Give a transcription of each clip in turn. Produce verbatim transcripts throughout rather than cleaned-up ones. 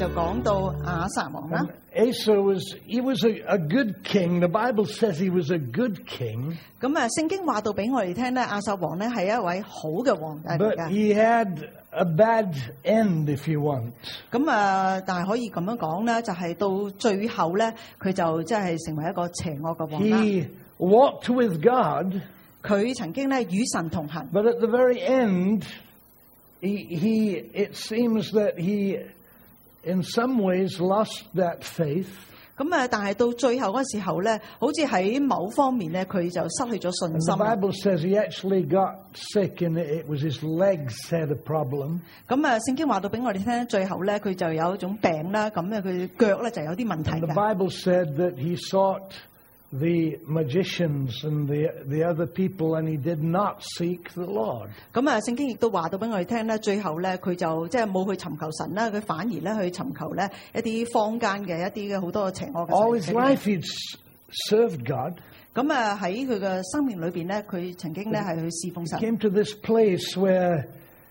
就講到亞撒王啦。 Asa was he was a, a good king. The Bible says he was a good king. 咁啊，聖經話到俾我哋聽咧，亞撒王咧係一位好嘅皇帝嚟 But 㗎。 he had a bad end, if you want. 咁啊，但係可以咁樣講咧，就係、是、到最後咧，佢就即係成為一個邪惡嘅王啦。 He walked with God, 佢曾經咧與神同行。 but at the very end, he he it seems that he, in some ways, lost that faith. 咁啊，但係到最後嗰時候咧，好似喺某方面咧，佢就失去咗信 And 心 the 啦。 Bible says he actually got sick, and it was his legs had a problem. 咁啊，聖經話到俾我哋聽，最後咧佢就有一種病啦，咁咧佢腳咧就有啲問題 And the 嘅。 Bible said that he sought the magicians and the the other people, and he did not seek the Lord. 咁啊，聖經亦都話到俾我哋聽咧，最後咧佢就即係冇去尋求神啦，佢反而咧去尋求咧一啲坊間嘅一啲嘅好多邪惡嘅 All his 神 life he'd s- served God. 咁啊喺佢嘅生命裏邊咧，佢曾經咧係去侍奉神。 Came to this place where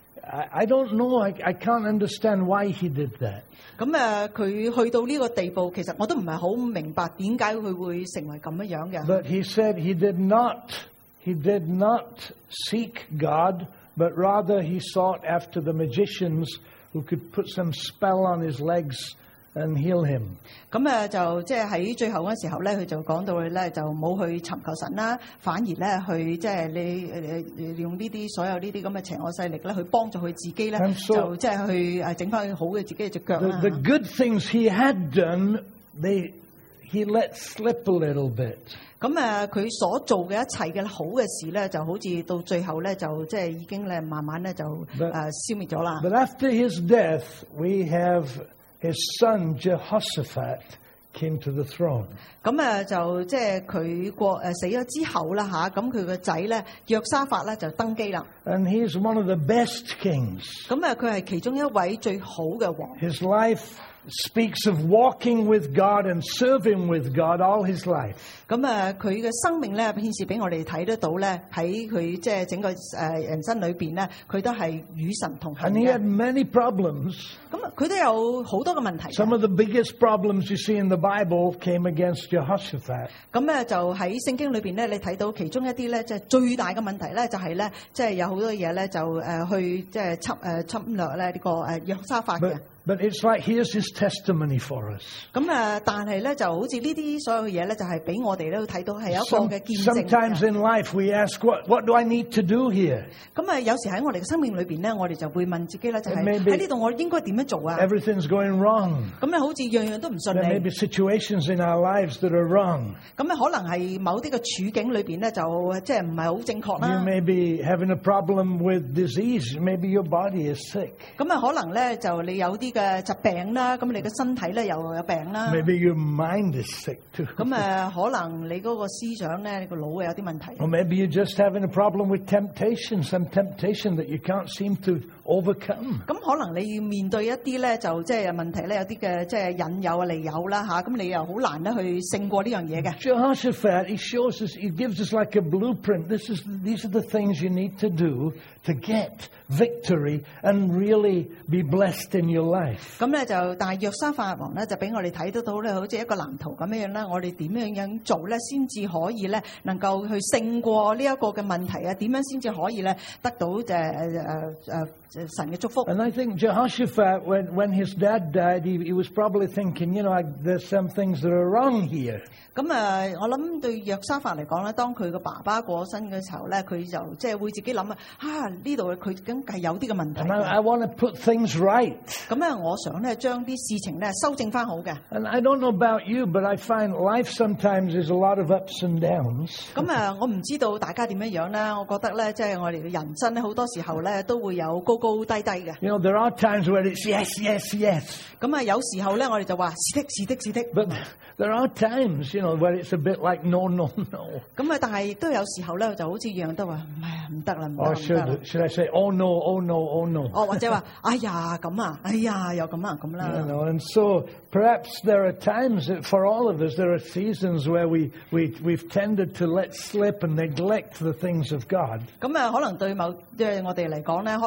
I, I don't know, I, I can't understand why he did that. 咁啊，佢去到呢個地步，其實我都唔係好明白點解佢會成為咁樣樣嘅。 But he said he did not, he did not seek God, but rather he sought after the magicians who could put some spell on his legs and heal him. 咁啊，就即係喺最後嗰時候咧，佢就講到佢咧就冇去尋求神啦，反而咧去即係你誒誒用呢啲所有呢啲咁嘅邪惡勢力咧，去幫助佢自己咧， And so- 就即係去誒整翻好嘅自己嘅隻腳 The, 啦。 the good things he had done, they, he let slip a little bit. 咁啊，佢所做嘅一切嘅好嘅事咧，就好似到最後咧，就即係已經咧慢慢咧就誒 But- 消滅咗啦。 But after his death, we have his son Jehoshaphat came to the throne. 咁啊，就即係佢過誒死咗之後啦吓，咁佢個仔咧約沙法咧就登基啦。 And he's one of the best kings. 咁啊，佢係其中一位最好嘅王。 His life speaks of walking with God and serving with God all his life. 咁啊，佢嘅生命咧顯示俾我哋睇得到咧，喺佢即係整個誒人生裏邊咧，佢都係與神同行 And he 嘅 had。many problems. 咁啊，佢都有好多嘅問題嘅。 Some of the biggest problems you see in the Bible came against Jehoshaphat. 咁咧就喺聖經裏邊咧，你睇到其中一啲咧，即係最大嘅問題咧，就係咧，即係有好多嘢咧，就誒去即係侵誒侵略咧呢個誒約沙法嘅。 But, but it's like, here's his testimony for us. 咁啊，但係咧就好似呢啲所有嘅嘢咧，就係俾我哋咧睇到係一個 Some, 嘅見證嚟 sometimes 嘅。 in life we ask, what, what do I need to do here? 咁啊，有時喺我哋嘅生命裏邊咧，我哋就會問自己咧，就係 Maybe- 喺呢度我應該點樣做啊？ Everything's going wrong. 咁咧好似樣樣都唔順 There may 利 be。situations in our lives that are wrong. 咁咧可能係某啲嘅處境裏邊咧，就即係唔係好正確 You 啦。 may be having a problem with disease. Maybe your body is sick. 咁啊，可能咧就你有啲嘅疾病啦，咁你嘅身體咧又有病啦。 Maybe your mind is sick too. 咁誒，可能你嗰個思想咧，你個腦有啲問題。 Or maybe you're just having a problem with temptation, some temptation that you can't seem to overcome. 咁可能你要面對一啲咧，就即係問題咧，有啲嘅即係引誘啊、利誘啦嚇，咁你又好難咧去勝過呢樣嘢嘅。 Jehoshaphat, he shows us, he gives us like a blueprint. This is, these are the things you need to do to get victory and really be blessed in your life. 咁咧就，但係約沙法王咧就俾我哋睇得到咧，好似一個藍圖咁樣樣啦。我哋點樣樣做咧，先至可以咧能夠去勝過呢一個嘅問題啊？點樣先至可以咧得到誒誒誒誒神嘅祝福？ And I think Jehoshaphat, when, when his dad died, he, he was probably thinking, you know, I, there's some things that are wrong here. 咁啊，我諗對約沙法嚟講咧，當佢個爸爸過身嘅時候咧，佢就即係會自己諗啊，啊呢度佢梗係有啲嘅問題 And I, 嘅。 I want to put things right. 咁咧，我想咧將啲事情咧修正翻好嘅。 And I don't know about you, but I find life sometimes is a lot of ups and downs. 咁啊，我唔知道大家點樣樣啦。我覺得咧，即係我哋嘅人生咧，好多時候咧都會有高高低低嘅。 You know, there are times where it's yes, yes, yes. 咁啊，有時候咧，我哋就話是的，是的，是的。 But there are times, you know, where it's a bit like no, no, no. 咁啊，但係亦都有時候咧，就好似樣樣都話唔係啊，唔得啦，唔得 Or 啦，唔得啦 should, should I say, oh no, oh no, oh no. 哦，或者話哎呀咁啊，哎呀又咁啊咁 You 啦。 know, and so perhaps there are times that for all of us, there are seasons where we, we, we've tended to let slip and neglect the things of God. 咁啊，可能對某即係我哋嚟講咧，可能有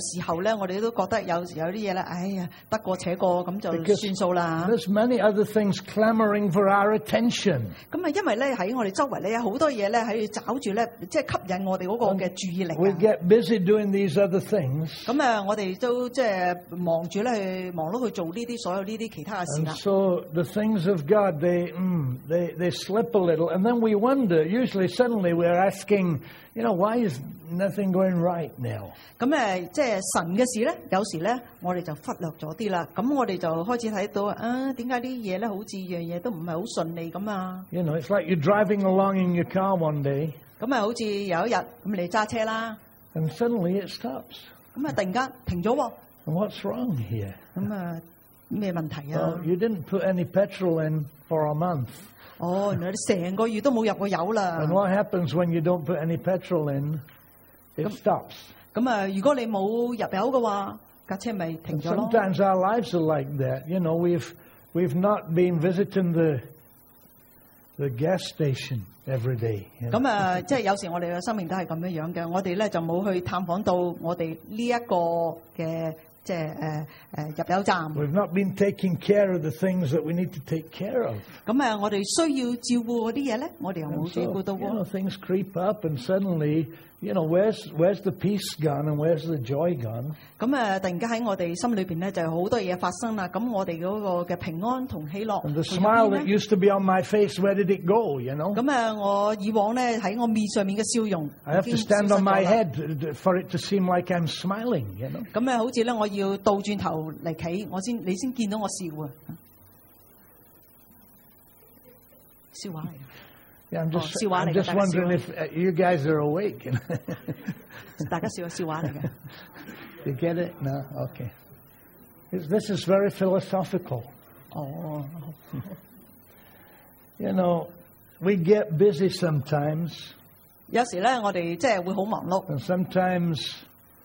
時候咧，我哋都覺得有時有啲嘢咧，哎呀得過且過咁就算數啦。 There's many other things clamoring for our attention. 咁啊，因為咧喺我哋周圍咧有好多嘢咧喺度找住咧，即係吸引我哋嗰個嘅注意力。 We get busy doing these other things. 咁啊，我哋都即係忙住咧去忙碌去做呢啲所有呢啲其他嘅事 And 啦。 so the things of God, they, mm, they, they slip a little. And then we wonder, usually suddenly we're asking, you know, why is nothing going right now? 咁誒，即係神嘅事咧，有時咧我哋就忽略咗啲啦。咁我哋就開始睇到啊，點解啲嘢咧好似樣嘢都唔係好順利咁啊？ You know, it's like you're driving along in your car one day, 咁啊，好似有一日咁你揸車啦， and suddenly it stops. 咁啊突然間停咗喎， And what's wrong here? 咁啊咩問題啊 Well,？you didn't put any petrol in for a month. 哦，原來你成個月都冇入過油啦。 And what happens when you don't put any petrol in? It stops. 咁啊，如果你冇入油嘅話，架車咪停 And 咗咯。 sometimes our lives are like that. You know, we've we've not been visiting the the gas station every day. you know. 咁啊，即係有時我哋嘅生命都係咁樣樣嘅。我哋咧就冇去探訪到我哋呢一個嘅即係誒誒入油站。 We've not been taking care of the things that we need to take care of. 咁啊，我哋需要照顧嗰啲嘢咧，我哋又 And 冇照 so, 顧到 you know, 喎。 things creep up, and suddenly, you know, where's where's the peace gone and where's the joy gone? 咁啊，突然間喺我哋心裏邊咧就有好多嘢發生啦。咁我哋嗰個嘅平安同喜樂 And the 去咗 smile 邊 that 咧？ used to be on my face, where did it go? You know, 咁啊，我以往咧喺我面上面嘅笑容 I have 已 to 經消 stand 失 on 咗 my 啦。 head for it to seem like I'm smiling. You know. 咁啊，好似咧，我要倒轉頭嚟企，我先你先見到我笑啊！笑話嚟嘅。 Yeah, I'm just, Oh, siwa I'm 嚟嘅， just 大家 wondering 笑。 if uh, you guys are awake. 大家笑笑話嚟嘅。 You get it? No? Okay. This this is very philosophical. 哦， You know, we get busy sometimes, 有時咧，我哋即係會好忙碌， and sometimes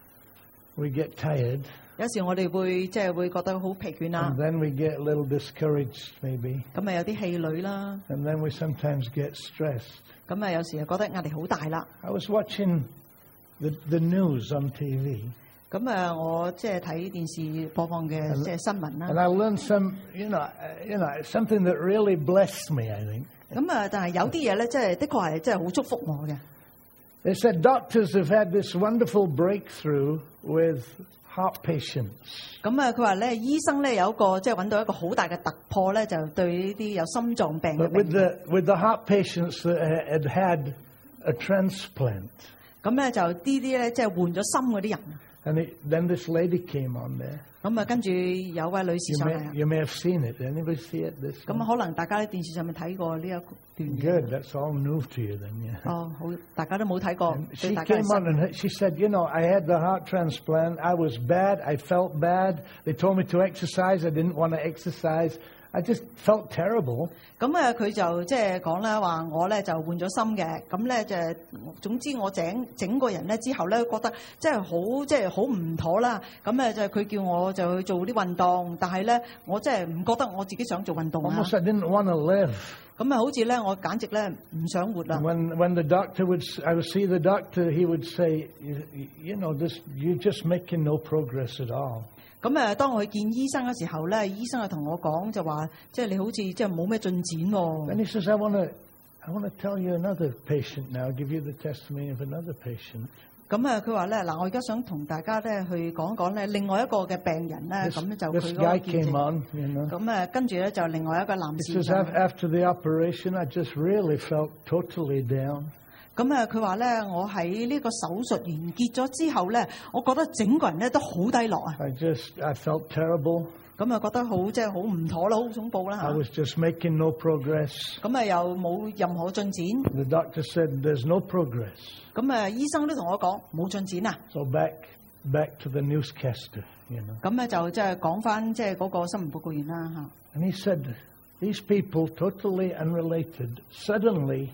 we get tired, 有時我哋會即係會覺得好疲倦啦 and，then we get a little discouraged, maybe, 咁啊有啲氣餒啦， and then we sometimes get stressed. 咁啊有時又覺得壓力好大啦。 I was watching the, the news on T V, 咁啊，我即係睇電視播放嘅即係新聞 and 啦。 I learned some, you know, uh, you know, something that really blessed me, I think. 咁啊，但係有啲嘢咧，即係的確係真係好祝福我嘅。 They said doctors have had this wonderful breakthrough with heart patients. 咁啊，佢話咧，醫生咧有一個即係揾到一個好大嘅突破咧，就對呢啲有心臟病嘅 But with 病人。 the with the heart patients that had had a transplant, 咁咧就呢啲咧即係換咗心嗰啲人。 and it, then this lady came on there. 咁啊，跟住有位女士 You 上 may 嚟啊。 you may have seen it. Anybody see it? This 咁啊， one? 可能大家喺電視上面睇過呢一段嘢。 Good. That's all new to you then. Yeah. 哦，好，大家都冇睇過， She 對大家係 came on 新嘅 and she said, you know, I had the heart transplant. I was bad. I felt bad. They told me to exercise. I didn't want to exercise. I just felt terrible. 咁啊，佢就即係講啦，話我咧就換咗心嘅，咁咧就總之我整整個人咧之後咧，覺得即係好即係好唔妥啦。咁啊就佢叫我就去做啲運動，但係咧我即係唔覺得我自己想做運動啊。 Almost I didn't want to live. 咁啊，好似咧我簡直咧唔想活啦。 When when the doctor would, I would see the doctor. He would say, you, you know, this you're just making no progress at all. 咁誒，當我去見醫生嘅時候咧，醫生就同我講就話，即係你好似即係冇咩進展喎。 Then he says, I want to, I want to tell you another patient now. Give you the testimony of another patient. 咁啊，佢話咧嗱，我而家想同大家咧去講講咧，另外一個嘅病人咧， This, 咁就 this 佢嗰 guy 個見 came 證。 on, you know. 咁誒，跟住咧就另外一個男 He 士 says, 上 "Af- 嚟。 after the operation, I just really felt totally down. 咁啊，佢話咧，我喺呢個手術完結咗之後咧，我覺得整個人咧都好低落啊。 I just, I felt terrible. 咁啊，覺得好即係好唔妥啦，好恐怖啦 I 嚇。 was just making no progress. 咁啊，又冇任何進展。 The doctor said, there's no progress. 咁啊，醫生都同我講冇進展啊。 So back, back to the newscaster, you know. 咁咧就即係講翻即係嗰個新聞報告員啦嚇。 And he said, these people, totally unrelated, suddenly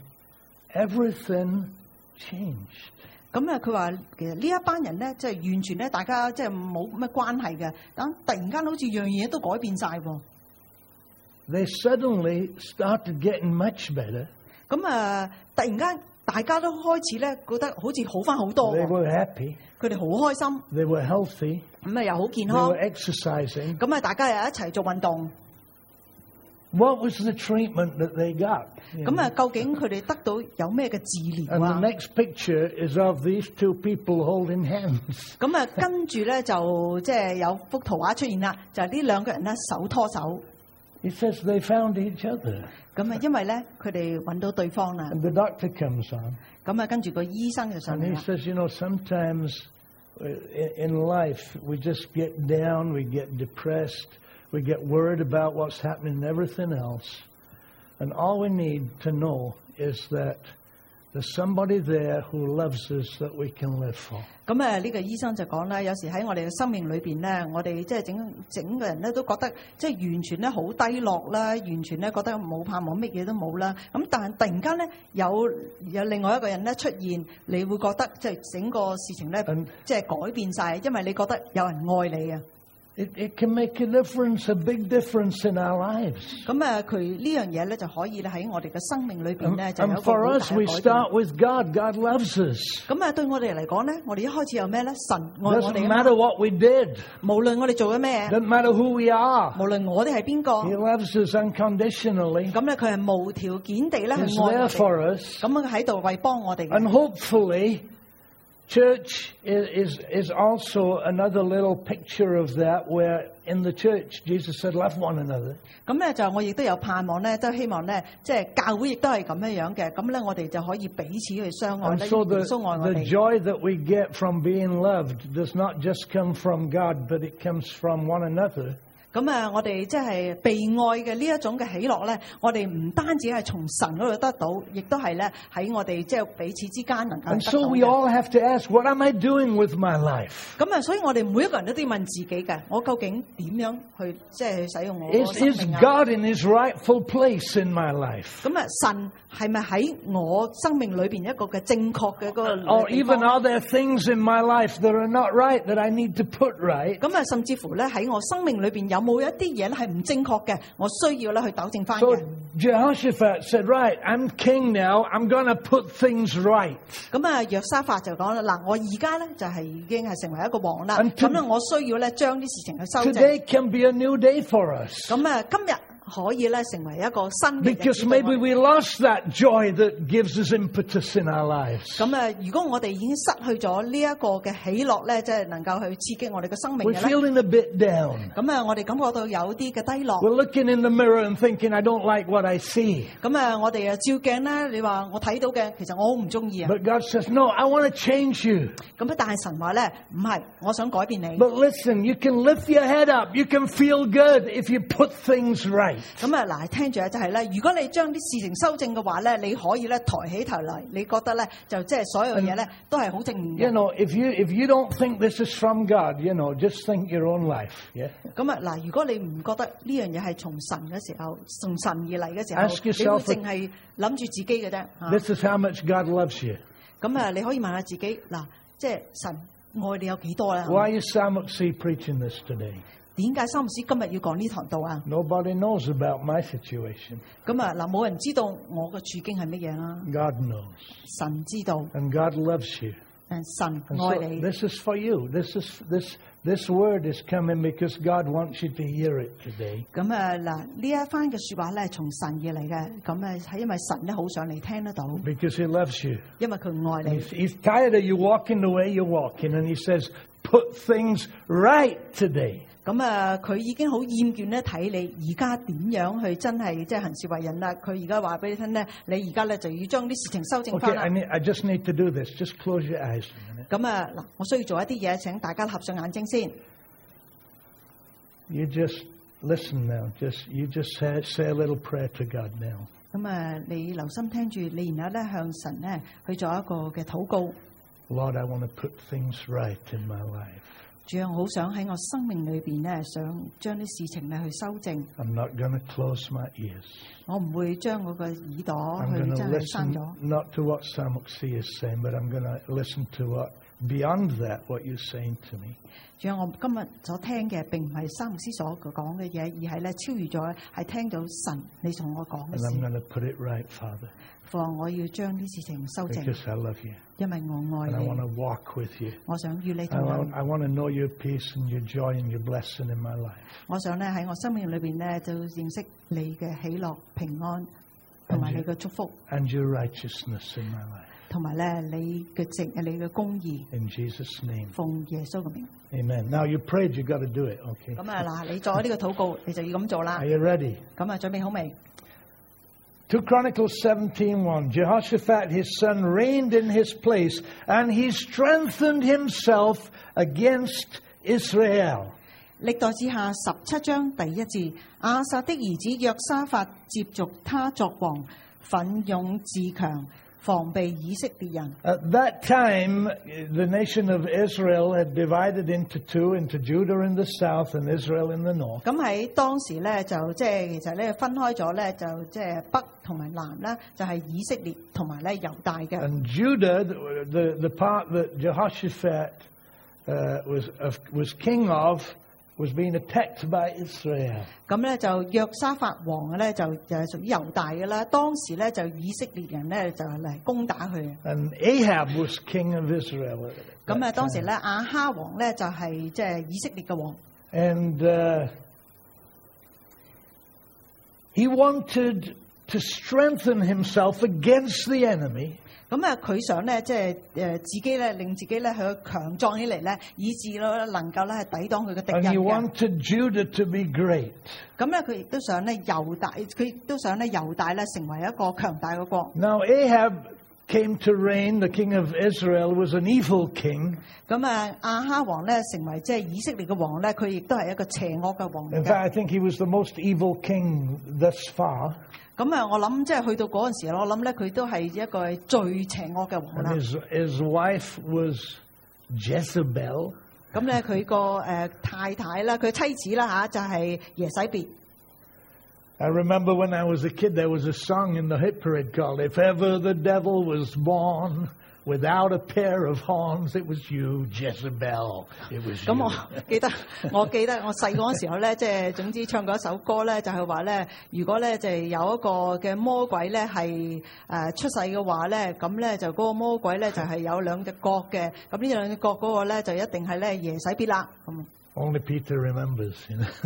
everything changed. 咁啊，佢話其實呢一班人咧，即係完全咧，大家即係冇乜關係嘅，但突然間好似樣嘢都改變晒喎。 They suddenly started getting much better. 咁啊，突然間大家都開始咧覺得好似好翻好多 They 喎， were happy. 佢哋好開心， They were healthy. 咁啊又好健 They 康， were exercising. 咁啊大家又一齊做運動， What was the treatment that they got? You 咁 know? 啊究竟佢哋得到有咩嘅治療 And the 啊？ next picture is of these two people holding hands. 咁啊跟住咧就即係有幅圖畫出現啦，就係呢兩個人咧手拖手， He says they found each other. 咁啊因為咧佢哋揾到對方啦， And the doctor comes on. 咁啊跟住個醫生就上 And 嚟 he 啦。 says, you know, sometimes uh, in in life we just get down, we get depressed, we get worried about what's happening and everything else. And all we need to know is that there's somebody there who loves us that we can live for. 咁啊呢個醫生就講啦，有時喺我哋嘅生命裏邊咧，我哋即係整整個人咧都覺得即係完全咧好低落啦，完全咧覺得冇盼望，乜嘢都冇啦。咁但係突然間咧有有另外一個人咧出現，你會覺得即係整個事情咧 And 即係改變晒，因為你覺得有人愛你啊。 it, it can make a difference, a big difference in our lives. 咁啊佢呢樣嘢咧就可以咧喺我哋嘅生命裏邊 And, 咧就有 and 一個好 for 大 us, we 嘅改變。 start with God. God loves us. 咁啊對我哋嚟講咧，我哋一開始有咩咧？神愛我 Doesn't 哋啊嘛， matter what we did. 無論我哋做咗咩， Doesn't matter who we are. 無論我哋係邊個， He loves us unconditionally. 咁咧佢係無條件地咧去 He's 愛 there 我哋。 for us. 咁佢喺度為幫我哋嘅。 And hopefully, church is, is, is also another little picture of that, where in the church, Jesus said, love one another. 咁咧就我亦都有盼望咧，都希望咧，即係教會亦都係咁樣樣嘅。咁咧我哋就可以彼此去相愛 And 咧， so 耶 the, 穌愛我 the 哋。 joy that we get from being loved does not just come from God, but it comes from one another. 咁啊，我哋即係被愛嘅呢一種嘅喜樂咧，我哋唔單止係從神嗰度得到，亦都係咧喺我哋即係彼此之間能夠 And 得 so 到 we 嘅。 all have to ask, what am I doing with my life? 咁啊，所以我哋每一個人都都要問自己嘅，我究竟點樣去即係去使用我個 Is, 生 is 命啊？ God in His rightful place in my life? 咁啊，神係咪喺我生命裏邊一個嘅正確嘅嗰個 Or 地方 even are there things in my life that are not right that I need to put right? 咁啊，甚至乎咧喺我生命裏邊有冇一啲嘢咧係唔正確嘅，我需要咧去糾正翻 So 嘅。 Jehoshaphat said, right, I'm king now. I'm going to put things right. 咁啊，約沙法就講啦，嗱，我而家咧就係已經係成為一個王啦， And to- 咁咧我需要咧將啲事情去修正。 Today can be a new day for us. 咁啊，今日可以咧成為一個新嘅日 Because 子 maybe 對我哋。 we lost that joy that gives us impetus in our lives. 咁啊，如果我哋已經失去咗呢一個嘅喜樂咧，即係能夠去刺激我哋嘅生命 We're 嘅咧， feeling a bit down. 咁啊，我哋感覺到有啲嘅低落。 We're looking in the mirror and thinking, I don't like what I see. 咁啊，我哋啊照鏡咧，你話我睇到嘅，其實我好唔中意啊。 But God says, no, I want to change you. 咁啊，但係神話咧，唔係，我想改變你。 But listen, you can lift your head up. You can feel good if you put things right. 咁啊，嗱，聽住啊，就係咧，如果你將啲事情修正嘅話咧，你可以咧抬起頭嚟，你覺得咧就即係所有嘢咧都係好正面 You 嘅。 know, if you if you don't think this is from God, you know, just think your own life. Yeah. 咁啊，嗱，如果你唔覺得呢樣嘢係從神嘅時候，從神而嚟嘅時 Ask 候，你 yourself 會淨係諗住自己嘅啫。嚇 This is how much God loves you. 咁啊，你可以問下自己，嗱，即係神愛你有幾多咧？ Why is Sam C preaching this today? 點解三牧師今日要講呢堂道啊？ Nobody knows about my situation. 咁啊，嗱，冇人知道我嘅處境係乜嘢啦。 God knows. 神知道， And God loves you. 誒，神 And 愛 so 你。 this is for you. This is this this word is coming because God wants you to hear it today. 咁啊嗱，呢一番嘅説話咧，係從神而嚟嘅。咁啊，係因為神咧好想你聽得到， Because He loves you. 因為佢愛你。 He's, he's tired of you walking the way you're walking, and He says, "Put things right today." 咁啊，佢已經好厭倦咧睇你而家點樣去真係即係行事為人啦。佢而家話俾你聽咧，你而家咧就要將啲事情修正 Okay, 翻 I 啦。 need, I just need to do this. Just close your eyes a minute. 咁啊嗱，我需要做一啲嘢，請大家合上眼睛先。 You just listen now. Just you just say, say a little prayer to God now. 咁啊，你留心聽住，你然後咧向神咧去做一個嘅禱告。 Lord, I want to put things right in my life. 主啊，好想喺我生命裏邊咧，想將啲事情咧去修正。 I'm not going to close my ears. 我唔會將我個耳朵 I'm 去 going to 真係閂 listen 咗。 not to what Samuxi is saying, but I'm going to listen to what beyond that what you're saying to me. 主啊，我今日所聽嘅並唔係三牧師所講嘅嘢，而係咧超越咗，係聽到神你同我講嘅 And I'm 事。 going to put it right, Father, 父啊，我要將啲事情修正， because I love you. 因為我愛 And I want 你， to walk with you. 我想與你 I 同 want, 行。 I want to know your peace and your joy and your blessing in my life. 我想咧喺我生命裏邊咧就認識你嘅喜樂、平安，同埋你嘅祝福， And your righteousness in my life. 同埋咧你嘅正、你嘅公義， In Jesus' name. 奉耶穌嘅名。 Amen. Now you prayed, you got to do it, okay? 咁啊嗱，你做呢個禱告，你就要咁做啦 Are。you ready? 咁啊，準備好未？ Second Chronicles seventeen one. Jehoshaphat his son reigned in his place, and he strengthened himself against Israel. 歷代志下十七章第一節，亞撒的兒子約沙法接續他作王，奮勇自強，防備以色列人。 At that time, the nation of Israel had divided into two, into Judah in the south and Israel in the north. 咁喺當時咧，就即係其實咧分開咗咧，就即係北同埋南咧，就係以色列同埋咧猶大嘅。 And Judah, the, the, the part that Jehoshaphat uh, was, of, was king of, was being attacked by Israel. 咁咧就約沙法王嘅咧就就係屬於猶大嘅啦。當時咧就以色列人咧就嚟攻打佢。 And Ahab was king of Israel. at 咁 that 啊當時 time. 咧亞哈王咧就係即係以色列嘅王。 And uh, he wanted to strengthen himself against the enemy. 咁啊，佢想咧，即係誒自己咧，令自己咧去強壯起嚟咧，以致咧能夠咧係抵擋佢嘅敵 And 人 he 嘅。 wanted Judah to be great. 咁咧，佢亦都想咧猶大，佢亦都想咧猶大咧成為一個強大嘅國。 Now Ahab came to reign, the king of Israel was an evil king. 咁啊，亞哈王咧成為即係以色列嘅王咧，佢亦都係一個邪惡嘅王嚟 In 嘅。 fact, I think he was the most evil king thus far. 咁啊，我諗即係去到嗰陣時，我諗咧佢都係一個最邪惡嘅王 And 啦。 his, his wife was Jezebel. 咁咧佢個誒太太啦，佢妻子啦嚇就係耶洗別。 I remember when I was a kid, there was a song in the hit parade called If Ever the Devil Was Born Without a Pair of Horns, It Was You, Jezebel. It was 咁 you. 我記得，我記得我細個嗰時候咧，即係總之唱過一首歌咧，就係話咧，如果咧就係有一個嘅魔鬼咧係誒出世嘅話咧，咁咧就嗰個魔鬼咧就係有兩隻角嘅，咁呢兩隻角嗰個咧就一定係咧耶洗別啦。咁 Only Peter remembers, you know.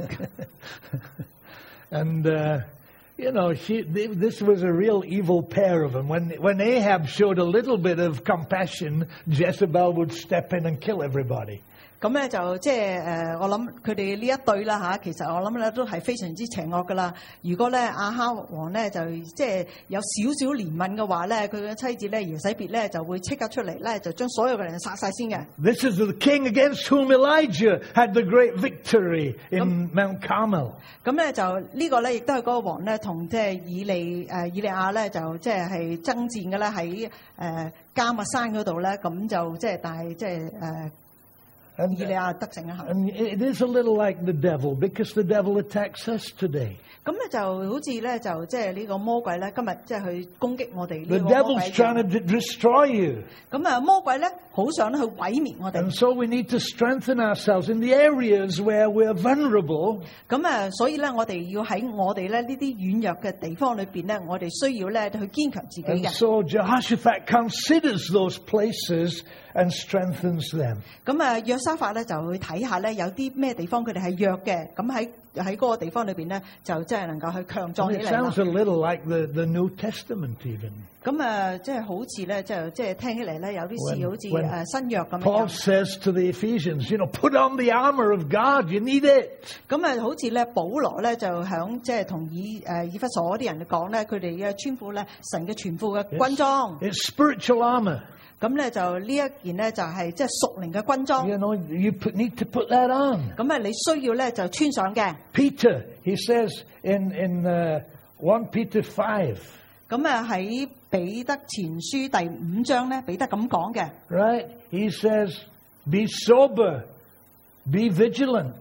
And, uh, you know, she, this was a real evil pair of them. When, when Ahab showed a little bit of compassion, Jezebel would step in and kill everybody. 咁咧就即係誒，我諗佢哋呢一對啦嚇，其實我諗咧都係非常之邪惡噶啦。如果咧亞哈王咧就即係有少少憐憫嘅話咧，佢嘅妻子咧耶洗別咧就會即刻出嚟咧，就將所有嘅人殺晒先嘅。 This is the king against whom Elijah had the great victory in Mount Carmel. 咁咧就呢個咧亦都係嗰個王咧同即係以利誒以利亞咧就即係係爭戰嘅咧喺誒迦密山嗰度咧，咁就即係但係即係誒。 And, 以利亞得勝一下， and it is a little like the devil, because the devil attacks us today. 咁咧就好似咧就即係呢個魔鬼咧，今日即係去攻擊我哋 The 呢個魔鬼 devil's trying to d- destroy you. 咁啊，魔鬼咧好想去毀滅我哋 And。so we need to strengthen ourselves in the areas where we're vulnerable. 咁啊，所以咧我哋要喺我哋咧呢啲軟弱嘅地方裏邊咧，我哋需要咧去堅強自己 And 嘅。 so Jehoshaphat considers those places and strengthens them. 咁啊，約沙法咧就去睇下咧有啲咩地方佢哋係弱嘅，咁喺喺嗰個地方裏邊咧就即係能夠去強壯 And 起 it 嚟啦 sounds。a little like the, the New Testament even. 咁啊，即係好似咧，就即係聽起嚟咧有啲事 When- 好似 when 誒新約咁 Paul 樣。 says to the Ephesians, you know, put on the armor of God. You need it. 咁啊，好似咧，保羅咧就響即係同以誒以弗所啲人講咧，佢哋嘅穿褲咧，神嘅全副嘅軍裝。 It's spiritual armor. 咁咧就呢一件咧就係即係屬靈嘅軍裝。 You know, you put, need to put that on. 咁啊，你需要咧就穿上嘅。 Peter, he says in, in uh, First Peter five, 咁啊喺彼得前書第五章咧，彼得咁講嘅。 right? He says, be sober, be vigilant,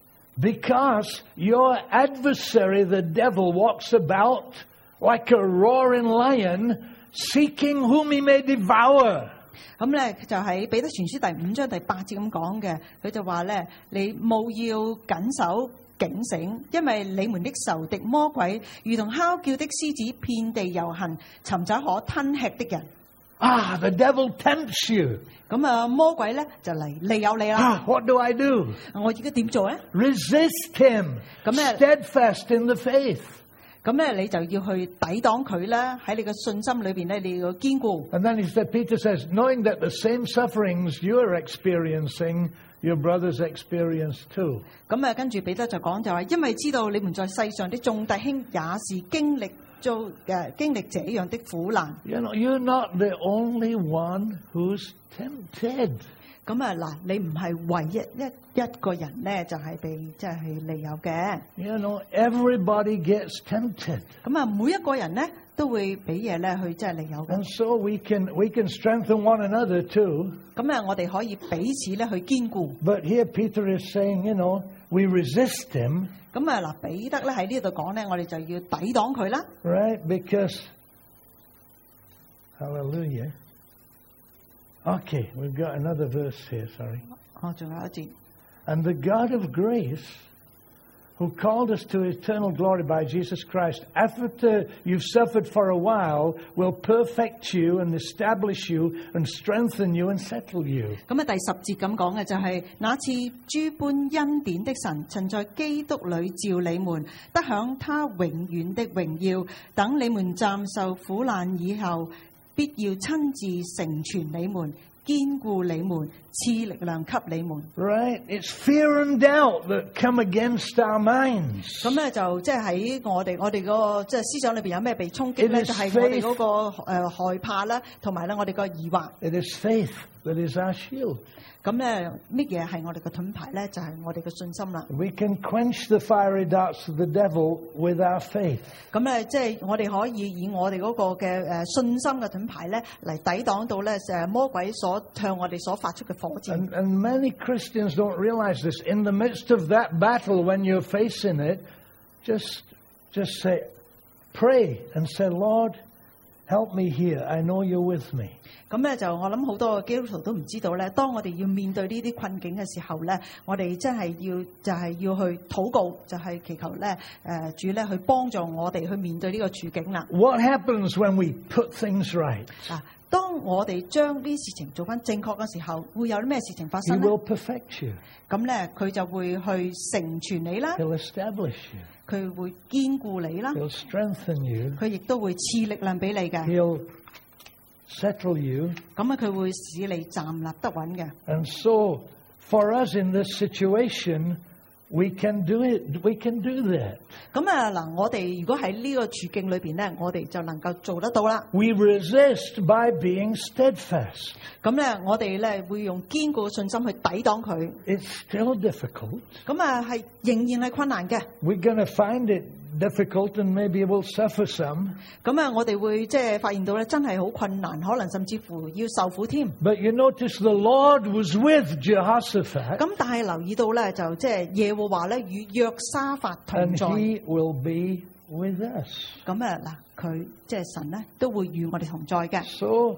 because your adversary, the devil, walks about like a roaring lion, seeking whom he may devour. 咁咧就喺彼得前書第五章第八節咁講嘅，佢就話咧：你務要謹守警醒，因為你們的仇敵魔鬼如同哮叫的獅子，遍地遊行，尋找可吞吃的人。 Ah, the devil tempts you. 咁啊，魔鬼咧就嚟利誘你啦。 Ah, what do I do? 我而家點做咧？ Resist him. 咁咧 Steadfast in the faith. 咁咧你就要去抵擋佢啦，喺你嘅信心裏邊咧，你要堅固。 And then he said, Peter says, knowing that the same sufferings you are experiencing, your brothers experience too. 咁啊，跟住彼得就講就話，因為知道你們在世上的眾弟兄也是經歷做嘅經歷這樣的苦難。 You know, you're not the only one who's tempted. 咁啊嗱，你唔係唯一一一個人咧，就係被即係利誘嘅。 You know, everybody gets tempted. 咁啊，每一個人咧都會俾嘢咧去即係利誘嘅。 And so we can we can strengthen one another too. 咁啊，我哋可以彼此咧去堅固。 But here Peter is saying, you know, we resist him. 咁啊嗱，彼得咧喺呢度講咧，我哋就要抵擋佢啦。 Right? Because, hallelujah. Okay, we've got another verse here, sorry. 哦，仲有一節。 And the God of grace, who called us to eternal glory by Jesus Christ, after you've suffered for a while, will perfect you and establish you and strengthen you and settle you. 咁啊，第十節咁講嘅就係、是、那次諸般恩典的神，曾在基督裏召你們，得享他永遠的榮耀。等你們暫受苦難以後，必要親自成全你們，堅固你們，賜力量給你們。 Right? It's fear and doubt that come against our minds. 咁咧就即係喺我哋我哋個即係思想裏邊有咩被衝擊咧？ It is 就係我哋嗰、那個誒、呃、害怕啦，同埋咧我哋個疑惑。 It is faith that is our shield. 咁咧乜嘢係我哋嘅盾牌咧？就係、是、我哋嘅信心啦。 We can quench the fiery darts of the devil with our faith. 咁咧即係我哋可以以我哋嗰個嘅誒信心嘅盾牌咧嚟抵擋到咧誒魔鬼所向我哋所發出嘅火箭。 And, and many Christians don't realize this. In the midst of that battle, when you're facing it, just, just say, pray and say, Lord, help me here. I know you're with me. 咁咧就我諗好多基督徒都唔知道咧，當我哋要面對呢啲困境嘅時候咧，我哋真係要就係、是、要去禱告，就係、是、祈求咧誒、呃、主咧去幫助我哋去面對呢個處境啦。 What happens when we put things right? 嗱，當我哋將呢啲事情做翻正確嘅時候，會有啲咩事情發 He 生咧？ will perfect you. 咁咧佢就會去成全你啦， He'll establish you. 佢會堅固你啦， He'll strengthen you. 佢亦都會賜力量俾你嘅。 He'll settle you. 咁啊，佢會使你站立得穩嘅。 And so, for us in this situation, we can do it. We can do that. 咁啊嗱，我哋如果喺呢個處境裏邊咧，我哋就能夠做得到啦。 We resist by being steadfast. 咁咧，我哋咧會用堅固嘅信心去抵擋佢。 It's still difficult. 咁啊，係仍然係困難嘅。 We're going to find it difficult and maybe we'll suffer some. 咁啊，我哋會即係發現到咧，真係好困難，可能甚至乎要受苦添。 But you notice the Lord was with Jehoshaphat, 咁但係留意到咧，就即係耶和華咧與約沙法同 and 在。 He will be with us. 咁啊嗱，佢即係神咧都會與我哋同在嘅。 So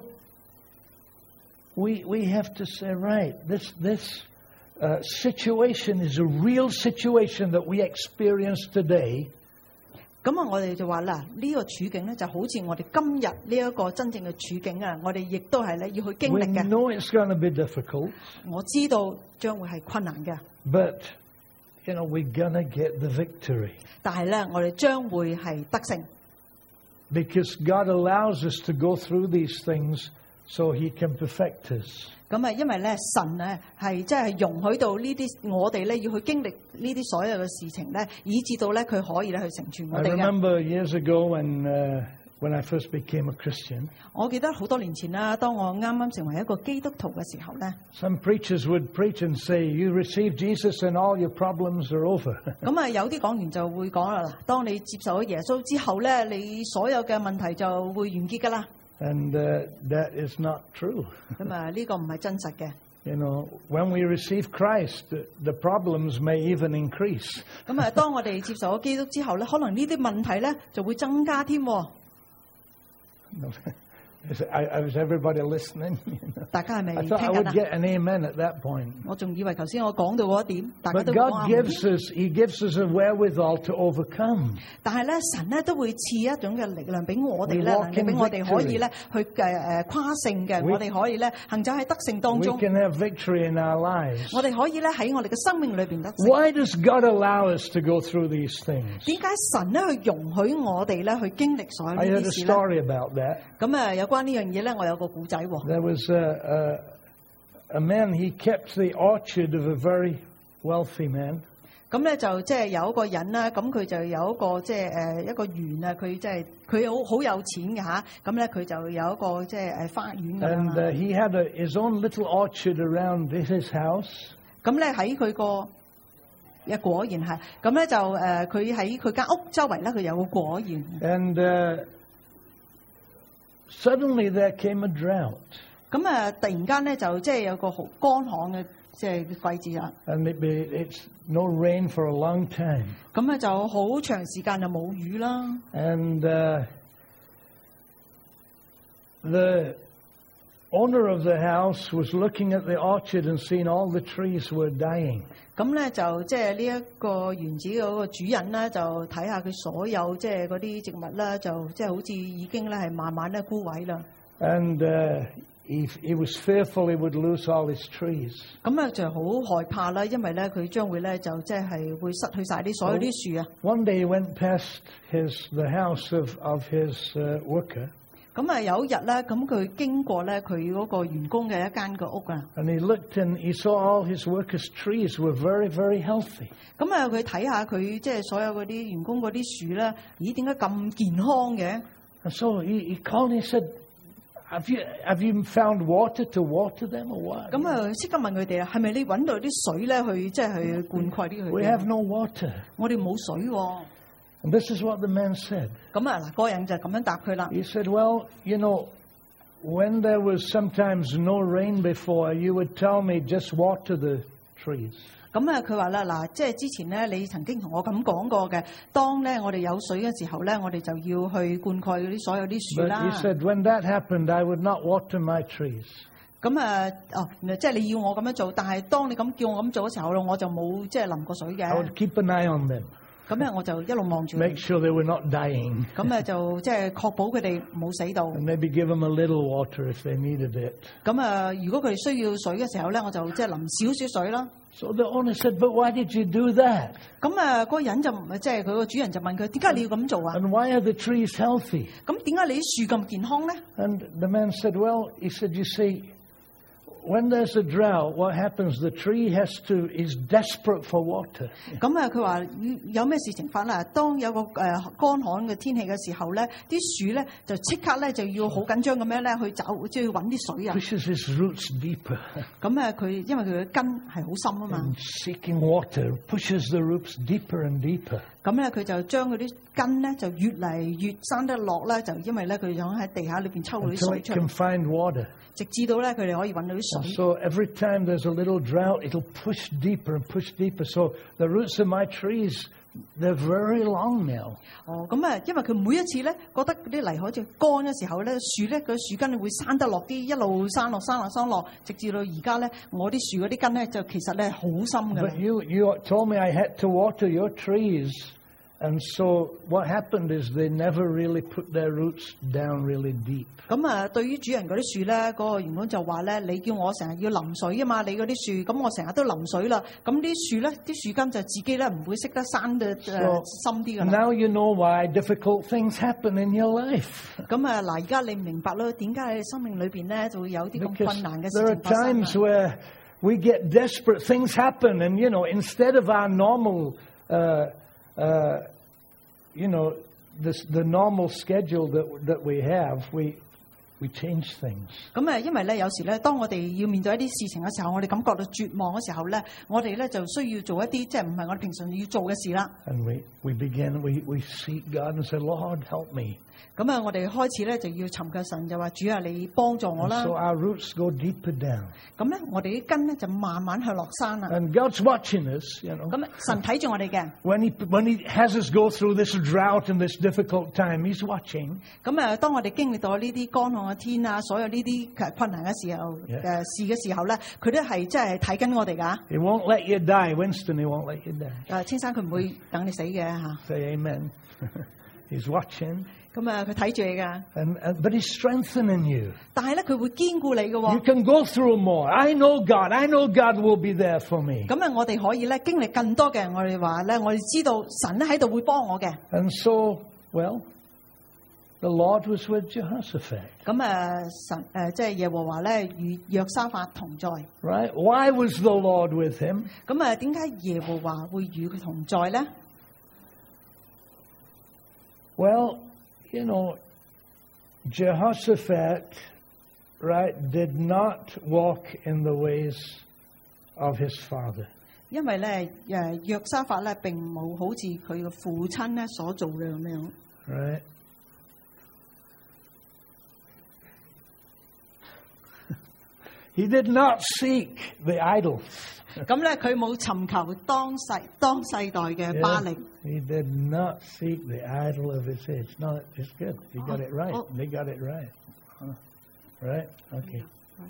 we we have to say, right, this this uh, situation is a real situation that we experience today. 咁啊，我哋就話啦，呢個處境咧就好似我哋今日呢一個真正嘅處境啊，我哋亦都係咧要去經 We 歷嘅。 know it's going to be difficult, 我知道將會係困難嘅， but you know we're going to get the victory 但係咧我哋將會係得勝， because God allows us to go through these things so He can perfect us. 咁啊，因為咧神咧係即係容許到呢啲我哋咧要去經歷呢啲所有嘅事情咧，以至到咧佢可以咧去成全我 I 哋嘅。 remember years ago when uh, when I first became a Christian, 我記得好多年前啦，當我啱啱成為一個基督徒嘅時候咧， some preachers would preach and say, "You receive Jesus and all your problems are over." 咁啊有啲講員就會講啦，嗱，當你接受咗耶穌之後咧，你所有嘅問題就會完結㗎啦。 And uh, that is not true. 咁啊呢個唔係真實嘅。 You know, when we receive Christ, the, the problems may even increase. 咁啊，當我哋接受咗基督之後咧，可能呢啲問題咧就會增加添。 Is, I, I was everybody listening? 大家係咪 I 聽 thought I 緊 would 啊？ get an amen at that point. 我仲以為頭先我講到嗰一點，大家 But 都會講 God 啱 gives us, He gives us a wherewithal to overcome. 但係咧，神咧都會賜一種嘅力量俾我哋 We 咧， walk 能力 in 俾我哋可以 victory. 咧去誒誒跨勝嘅， We- 我哋可以咧行走喺得勝當 We 中， can have victory in our lives. 我哋可以咧喺我哋嘅生命裏邊得勝。 Why does God allow us to go through these things? 點解神咧去容許我哋咧去經歷所有 I 呢 heard a 啲事咧？ story about that. 咁啊，有關呢樣嘢咧，我有個故仔喎。 There was a, a, a man, he kept the orchard of a very wealthy man. 咁咧就即係有一個人啦，咁佢就有一個即係誒一個園啊，佢即係佢好好有錢嘅嚇，咁咧佢就有一個即係誒花園咁樣 And 啦。 uh, he had a, his own little orchard around his house. 咁咧喺佢個嘅果園係，咁咧就誒佢喺佢間屋周圍咧，佢有個果園。 And uh, suddenly there came a drought. 咁啊，突然間咧就即係有個好乾旱嘅即係季節啦。 And it, it's no rain for a long time. 咁咧就好長時間就冇雨啦。 And uh, the owner of the house was looking at the orchard and seeing all the trees were dying. 咁咧就即係呢一個園子嗰個主人咧，就睇下佢所有即係嗰啲植物啦，就即係好似已經咧係慢慢咧枯萎啦。 And uh, he, he was fearful he would lose all his trees. 咁啊就好害怕啦，因為咧佢將會咧就即係會失去晒啲所有啲樹啊。 One day he went past his the house of, of his uh, worker, 咁啊有一日咧，咁佢經過咧佢嗰個員工嘅一間個屋啊。 and he looked and he saw all his workers' trees were very, very healthy. 咁啊佢睇下佢即係所有嗰啲員工嗰啲樹咧，咦點解咁健康嘅？ And so he, he called and he said, have you, have you found water to water them or what? 咁啊即刻問佢哋啊，係咪你揾到啲水咧去即係去灌溉啲佢 We 哋 have no water. 我哋冇水喎。 And this is what the man said. 咁啊嗱，嗰個人就咁樣答佢啦。 He said, well, you know, when there was sometimes no rain before, you would tell me just water the trees. 咁啊，佢話啦，嗱，即係之前咧，你曾經同我咁講過嘅，當咧我哋有水嘅時候咧，我哋就要去灌溉嗰啲所有啲樹 But 啦 he。said, when that happened, I would not water my trees. 咁啊，哦，即係你要我咁樣做，但係當你咁叫我咁做嘅時候咧，我就冇即係淋過水 I 嘅。 would keep an eye on them, 咁咧我就一路望住佢 make sure they were not dying, 咁啊就即係確保佢哋冇死到。 and maybe give them a little water if they needed it. 咁啊，如果佢哋需要水嘅時候咧，我就即係淋少少水啦。 So the owner said, but why did you do that? 咁啊，嗰個人就即係佢個主人就問佢：點解你要咁做啊？ And why are the trees healthy? 咁點解你啲樹咁健康咧？ And the man said, well, he said, you see, when there's a drought, what happens? The tree has to, is desperate for water. 咁啊，佢話有咩事情發啦？當有個誒乾旱嘅天氣嘅時候咧，啲樹咧就即刻咧就要好緊張咁樣咧去找，即係要揾啲水啊。 Pushes his roots deeper. 咁啊，佢因為佢嘅根係好深啊嘛， And seeking water pushes the roots deeper and deeper. 咁咧佢就將嗰啲根咧就越嚟越生得落咧，就因為咧佢想喺地下裏邊抽到啲 Until 水 it 出 can 嚟， find water. 直至到咧佢哋可以揾到啲 And 水。 so every time there's a little drought, it'll push deeper and push deeper. So the roots of my trees, they're very long now. 哦，咁啊，因為佢每一次咧覺得嗰啲泥好似乾嘅時候咧，樹咧個樹根會生得落啲，一路生落、生落、生落，直至到而家咧，我啲樹嗰啲根咧就其實咧好深㗎啦 But。you, you told me I had to water your trees. And so what happened is they never really put their roots down really deep. 咁啊，對於主人嗰啲樹咧，嗰、個員工就話咧：你叫我成日要淋水啊嘛，你嗰啲樹，咁我成日都淋水啦。咁啲樹咧，啲樹根就自己咧唔會識得生得誒、呃 So 深啲㗎啦。 now you know why difficult things happen in your life. 咁啊，嗱，而家你明白咯，點解喺你生命裏邊咧就會有啲咁 Because 困難嘅 there 事 are 情發生 times 啊？ where we get desperate, things happen, and you know, instead of our normal, uh, uh, you know, this, the normal schedule that that we have, we we change things. 咁啊，因為咧有時咧，當我哋要面對一啲事情嘅時候，我哋感覺到絕望嘅時候咧，我哋咧就需要做一啲即係唔係我哋平常要做嘅事啦。 And we, we begin, we, we seek God and say, Lord, help me. 咁啊，我哋開始咧就要尋求神，就話主啊，你幫助我 And 啦。 so our roots go deeper down. 咁咧，我哋啲根咧就慢慢向落山啦。 And God's watching us, you know. 咁神睇住我哋嘅。 When he, when he has us go through this drought and this difficult time, he's watching. 咁啊，當我哋經歷到呢啲乾旱嘅天啊，所有呢啲困難嘅時候 Yeah. 誒事嘅時候咧，佢都係即係睇緊我哋㗎。 He won't let you die. Winston, he won't let you die. 誒，先生佢唔會等你死嘅嚇。 Say amen. He's watching. 咁啊，佢睇住你㗎。 And, and, but he's strengthening you. 但係咧，佢會堅固你嘅 You 喎。 can go through more. I know God. I know God will be there for me. 咁啊，我哋可以咧經歷更多嘅。我哋話咧，我哋知道神咧喺度會幫我嘅。 And so, well, the Lord was with Jehoshaphat. 咁啊，神誒即係耶和華咧與約沙法同在。 Right? Why was the Lord with him? 咁啊，點解耶和華會與佢同在咧？ Well, you know, Jehoshaphat, right, did not walk in the ways of his father. 因為咧誒約沙法咧並冇好似佢嘅父親咧所做嘅咁樣。 Right? He did not seek the idols. 咁咧佢冇尋求當世當世代嘅巴力。 He did not seek the idol of his age. No, it's good. You got it right. Oh. They got it right. Huh. Right? Okay.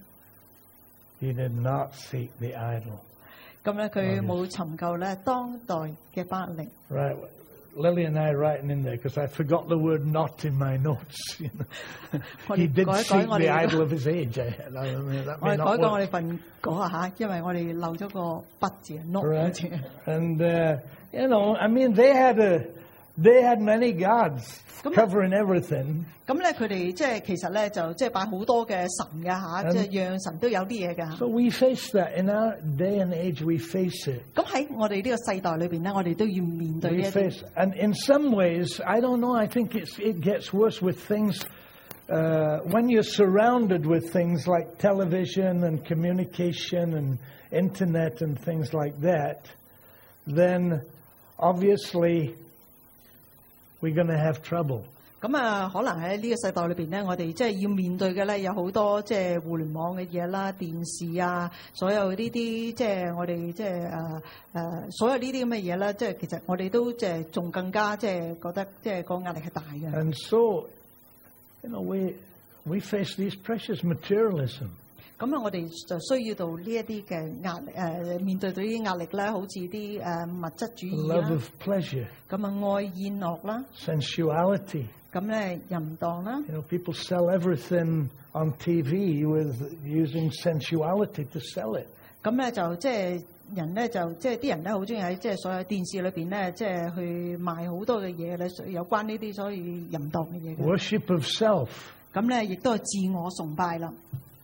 He did not seek the idol. 咁咧佢冇尋求咧當代嘅巴力。 Right. Lily and I are writing in there because I forgot the word not in my notes. You know. He did seek the idol of his age. I, I mean, that 我 may 哋改 not 過我 work. 哋份稿啊嚇，因為我哋漏咗個不字 not 嗰 Right. 字。 And, uh, you know, I mean, they had a, they had many gods Come on. covering everything. 咁咧佢哋即係其實咧就即係擺好多嘅神嘅嚇，即係樣神都有啲嘢㗎。 So we face that. In our day and age, we face it. 咁喺我哋呢個世代裏邊咧，我哋都要面對 We 呢一啲。 face, and in some ways, I don't know. I think it's, it gets worse with things uh, when you're surrounded with things like television and communication and internet and things like that. Then, obviously, we're going to have trouble. 咁啊，可能喺呢個世代裏邊咧，我哋即係要面對嘅咧，有好多即係互聯網嘅嘢啦、電視啊，所有呢啲即係我哋即係誒誒，所有呢啲咁嘅嘢啦，即係其實我哋都即係仲更加即係覺得即係個壓力係大嘅。 And so, you know, we we face these pressures, materialism. 咁啊，我哋就需要到呢一啲嘅壓力誒、呃，面對到呢啲壓力咧，好似啲誒物質主 The 義 love 啦， of pleasure, 咁啊愛宴樂啦， sensuality. 咁咧淫蕩啦。 You know, people sell everything on T V with using sensuality to sell it. 咁咧就即係人咧就即係啲人咧好中意喺即係所有電視裏邊咧，即係去賣好多嘅嘢咧，有關呢啲所以淫蕩嘅嘢嘅。 Worship of self. 咁咧亦都係自我崇拜啦。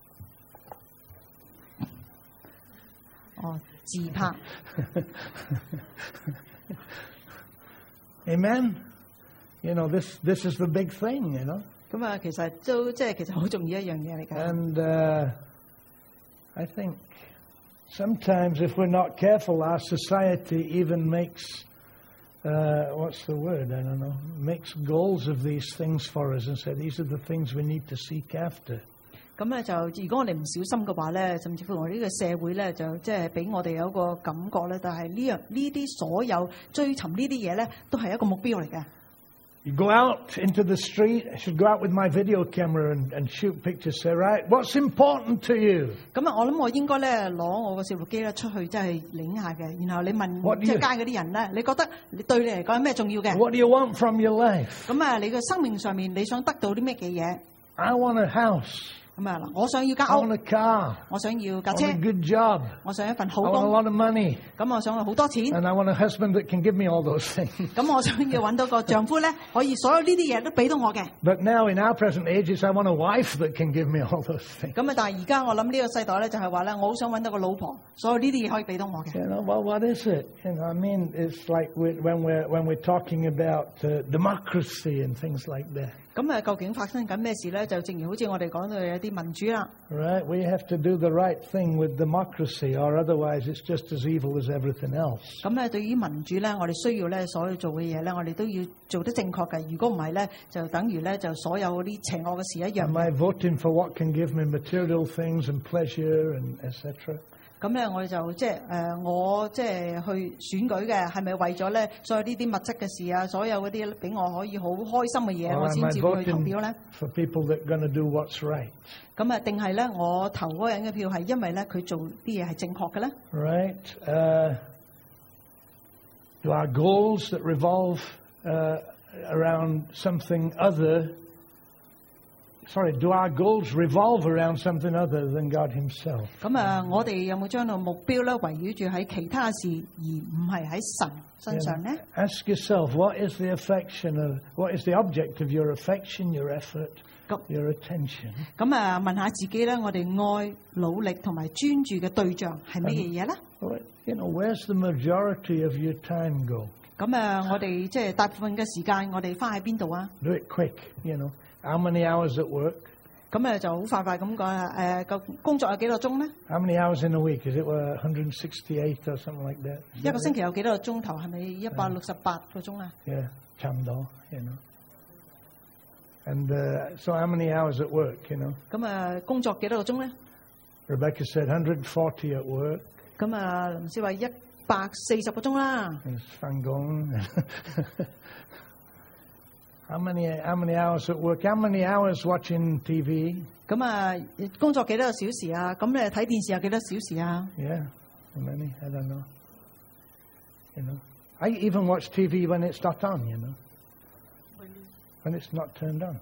哦，自拍。 Amen? You know, this, this is the big thing, you know. 咁啊，其實都即係其實好重要一樣嘢嚟㗎。 And uh, I think sometimes if we're not careful, our society even makes, uh, what's the word? I don't know, makes goals of these things for us and say these are the things we need to seek after. 咁咧就如果我哋唔小心嘅話咧，甚至乎我哋呢個社會咧就即係俾我哋有一個感覺咧，但係呢樣呢啲所有追尋呢啲嘢咧，都係一個目標嚟嘅。 You go out into the street, I should go out with my video camera and, and shoot pictures, say, right, what's important to you? 咁啊，我諗我應該咧攞我個攝錄機咧出去，即係影下嘅。然後你 What 問 do 即 you- 係街嗰啲人咧，你覺得你對你嚟講有咩重要嘅？ What do you want from your life? 咁啊，你嘅生命上面你想得到啲咩嘅嘢？ I want a house. 咁啊嗱，我想要間 I 屋 want，a car. 我想要 I 架車， want a good job. 我想一份好 I want a 工， lot of money. 咁我想好多錢， And I want a husband that can give me all those things. 咁我想要揾到個丈夫咧，可以所有呢啲嘢都俾到我嘅。 But now in our present ages, I want a wife that can give me all those things. 咁啊，但係而家我諗呢個世代咧，就係話咧，我好想揾到個老婆，所有呢啲嘢可以俾到我嘅。 You know, well, what is it? You know, I mean, it's like we when we're when we're talking about uh, democracy and things like that. 咁啊，究竟發生緊咩事咧？就正如好似我哋講到有啲民主啦。 Right? We have to do the right thing with democracy, or otherwise it's just as evil as everything else. 咁咧，對於民主咧，我哋需要咧所有做嘅嘢咧，我哋都要做得正確嘅。如果唔係咧，就等於咧就所有嗰啲邪惡嘅事一樣 Am。I voting for what can give me material things and pleasure and et cetera? 咁咧我哋就即係誒我即係去選舉嘅，係咪為咗咧所有呢啲物質嘅事啊，所有嗰啲俾我可以好開心嘅嘢， Or 我 am 先 I 至會去投票 voting 咧？ for people that are going to do what's right? 咁啊，定係咧我投嗰個人嘅票係因為咧佢做啲嘢係正確嘅咧？ Right? Uh, do our goals that revolve uh, around something other? Sorry, do our goals revolve around something other than God Himself? 咁啊，我哋有冇將個目標咧圍繞住喺其他事，而唔係喺神身上咧？ Ask yourself, what is the affection of, what is the object of your affection, your effort, your attention? 咁啊，問下自己咧，我哋愛、努力同埋專注嘅對象係乜嘢嘢咧？ Well, you know, where's the majority of your time go? 咁啊，我哋即係大部分嘅時間，我哋花喺邊度啊？ Do it quick, you know. How many hours at work? 咁啊，就好快快咁講啊！誒，個工作有幾多個鐘咧？ How many hours in a week? Is it one hundred sixty-eight or something like that? 一個星期有幾多個鐘頭？係咪一百六十八個鐘啊？ Yeah, 差唔多, you know. And uh, so how many hours at work, you know? 咁啊，工作幾多個鐘咧？ Rebecca said one hundred forty at work. 咁啊，林少話一百四十個鐘啦。 It's 返工. How many how many hours at work? How many hours watching T V? 咁啊，工作幾多個小時啊？咁你睇電視有幾多小時啊？ Yeah, how many? I don't know. You know, I even watch T V when it's not on. You know, when it's not turned on.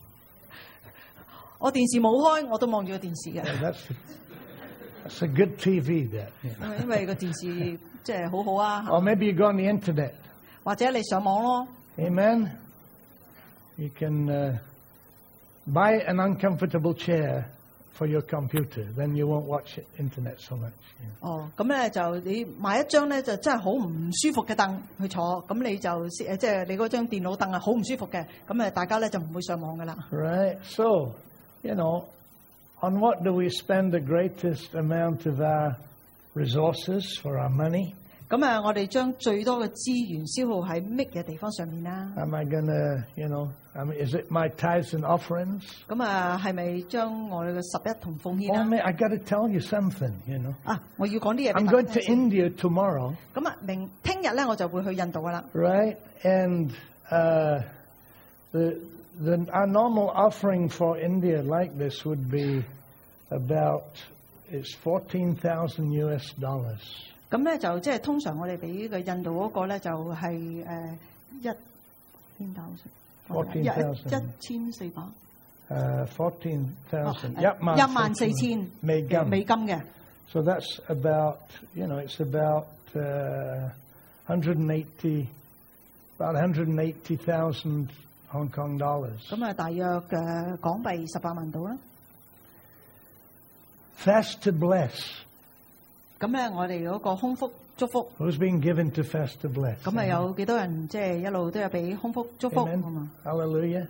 我電視冇開，我都望住個電視嘅。 Yeah, that's that's a good T V. That. You know. 因為個電視即係好好啊。 Or maybe you go on the internet. 或者你上網咯。 Amen. You can uh, buy an uncomfortable chair for your computer. Then you won't watch internet so much. Yeah. 哦，咁咧就你買一張咧就真係好唔舒服嘅凳去坐，咁你就誒即係你嗰張電腦凳係好唔舒服嘅，咁誒大家咧就唔會上網噶啦。 Right. So, you know, on what do we spend the greatest amount of our resources for our money? 咁啊，我哋將最多嘅資源消耗喺乜嘢地方上面啦？ Am I gonna, you know, I mean, is it my tithes and offerings? 咁啊，係咪將我哋嘅十一同奉獻 Oh, 啊？ man, I got to tell you something, you know. 啊，我要講啲嘢俾 I'm 大 going 家 to 聽先。 India tomorrow, 咁啊，明聽日咧我就會去印度噶啦。 right? And uh, the the our normal offering for India like this would be about it's fourteen thousand U S dollars. 咁咧就即係通常我哋俾個印度嗰個咧就係誒一千九一一千四百 Uh, fourteen thousand. 一萬四千美金嘅。 So that's about, you know, it's about uh, one hundred eighty, about one hundred eighty thousand Hong Kong dollars. 咁啊，大約嘅港幣十八萬度啦。 Fast to bless. 咁咧，我哋嗰個空福祝福， Who's been given to fast to bless? 咁啊有幾多人即係一路都有俾空福祝福 Amen. 係嘛？ Hallelujah.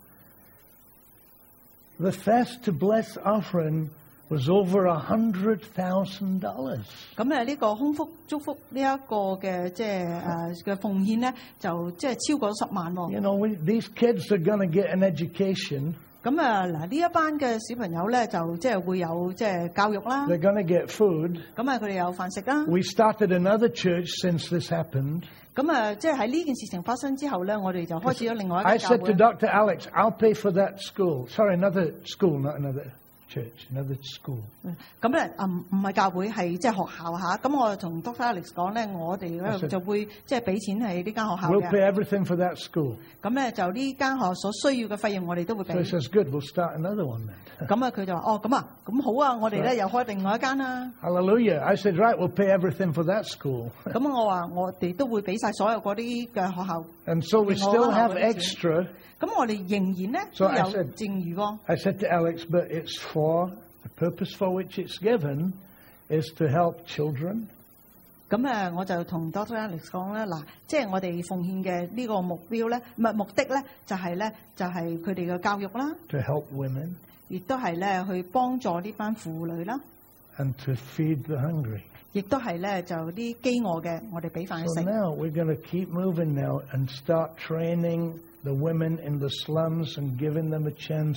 The fast to bless offering was over a hundred thousand dollars. 咁咧呢個空福祝福呢一個嘅即係誒嘅奉獻咧，就即係超過十萬喎。 You know, we, these kids are going to get an education. 咁啊嗱，呢一班嘅小朋友咧，就即係會有即係教育啦。 They're going to get food. 咁啊，佢哋有飯食啦。 We started another church since this happened. 咁啊，即係喺呢件事情發生之後咧，我哋就開始咗另外一 I 間教 said to 會。 Doctor Alex, I'll pay for that school. Sorry, another school, not another church, another school. 咁咧啊，唔唔係教會，係即係學校嚇。咁我就同 Doctor Alex 講咧，我哋咧就會即係俾錢喺呢間學校 We'll 嘅。 pay everything for that school. 咁咧就呢間學校所需要嘅費用，我哋都會 So 俾 he。says, good, we'll start another one then. 咁啊，佢就話：哦，咁啊，咁好啊，我哋咧又開另外一間啦。 Hallelujah. I said, right, we'll pay everything for that school. 咁我話我哋都會俾晒所有嗰啲嘅學校。 And so we still have extra. 咁我哋仍然咧 So 都 I 有 said- 剩餘喎。 I said to Alex, but it's for the purpose for which it's given is to help children, 咁誒，我就同 Doctor Alex 講啦，嗱，即係我哋奉獻嘅呢個目標咧，唔係目的咧，就係咧，就係佢哋嘅教育啦， to help women, 亦都係咧去幫助呢班婦女啦， and to feed the hungry. 亦都係咧就啲飢餓嘅，我哋俾飯 So 佢食。 now we're going to keep moving now and start training the women in the slums and giving them a chance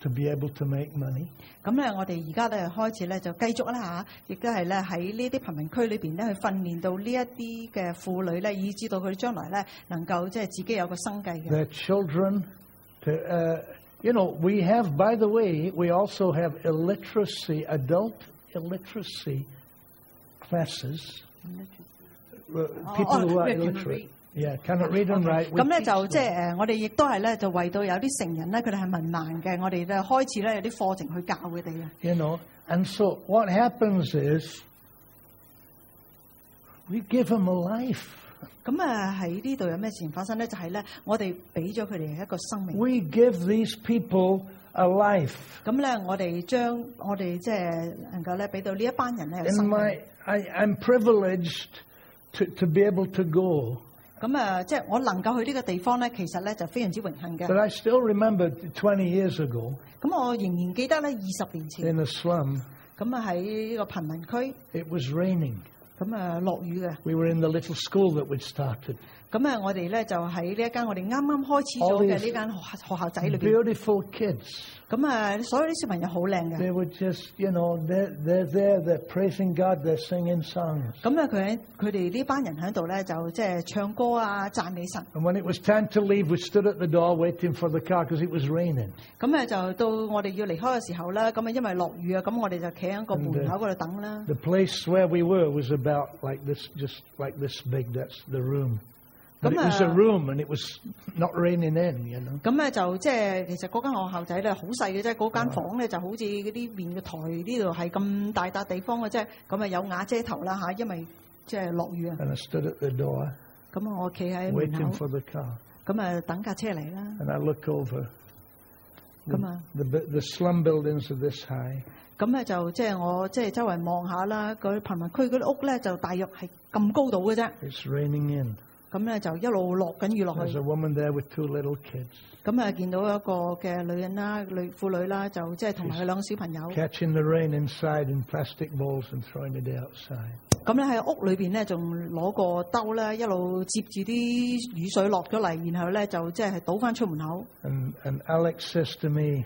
to be able to make money. 咁咧，我哋而家咧開始咧就繼續啦嚇，亦都係咧喺呢啲貧民區裏邊咧去訓練到呢一啲嘅婦女咧，以至到佢哋將來咧能夠即係自己有個生計嘅。 Their children, to, uh, you know, we have, by the way, we also have illiteracy, adult illiteracy classes. Uh, people who are illiterate. Yeah, cannot read and write. 咁咧就即係誒，我哋亦都係咧就為到有啲成人咧，佢哋係文盲嘅，我哋咧開始咧有啲課程去教佢哋嘅。 You know, and so what happens is we give them a life. 咁啊喺呢度有咩事情發生咧？就係咧，我哋俾咗佢哋一個生命。 We give these people a life. 咁咧，我哋將我哋即係能夠咧俾到呢一班人咧有 In 生命。 my, I, I'm privileged to, to be able to go. 咁啊，即係我能夠去呢個地方咧，其實咧就非常之榮幸嘅。 But I still remember twenty years ago 咁我仍然記得咧，二十年前， in a slum, 咁啊喺呢個貧民區， it was raining. 咁啊落雨嘅。 We were in the little school that we'd started. 咁啊，我哋咧就喺呢一間我哋啱啱開始咗嘅呢間學學校仔裏邊。 Beautiful kids. 咁啊，所有啲小朋友好靚嘅。 They were just, you know, they're, they're there, they're praising God, they're singing songs. 咁啊，佢喺佢哋呢班人喺度咧，就即係唱歌啊，讚美神。 And when it was time to leave, we stood at the door waiting for the car because it was raining. 咁啊，就到我哋要離開嘅時候咧，咁啊，因為落雨啊，咁我哋就企喺個門口嗰度等啦。 The place where we were was about like this, just like this big. That's the room. But it was a room and it was not raining in, you know. 咁咧就即係其實嗰間學校仔咧好細嘅啫，嗰間房咧就好似嗰啲面嘅台呢度係咁大笪地方嘅啫，咁啊有瓦遮頭啦嚇，因為即係落雨啊。 And I stood at the door 咁啊，我企喺門 waiting 口， for the car. 咁啊等架車嚟啦。 And I look over. The, Come on. the, the slum buildings are this high. 咁咧就即係我即係周圍望下啦，嗰啲貧民區嗰啲屋咧就大約係咁高度嘅啫。 It's raining in. 咁咧就一路落緊雨落 There's 去。 a woman there with two little kids 咁啊見到一個嘅女人啦，女婦女啦，就即係同埋佢兩個小朋友。 catching the rain inside in plastic bowls and throwing it outside. 咁咧喺屋裏邊咧，仲攞個兜咧，一路接住啲雨水落咗嚟，然後咧就即係倒翻出門口。 And, and Alex says to me,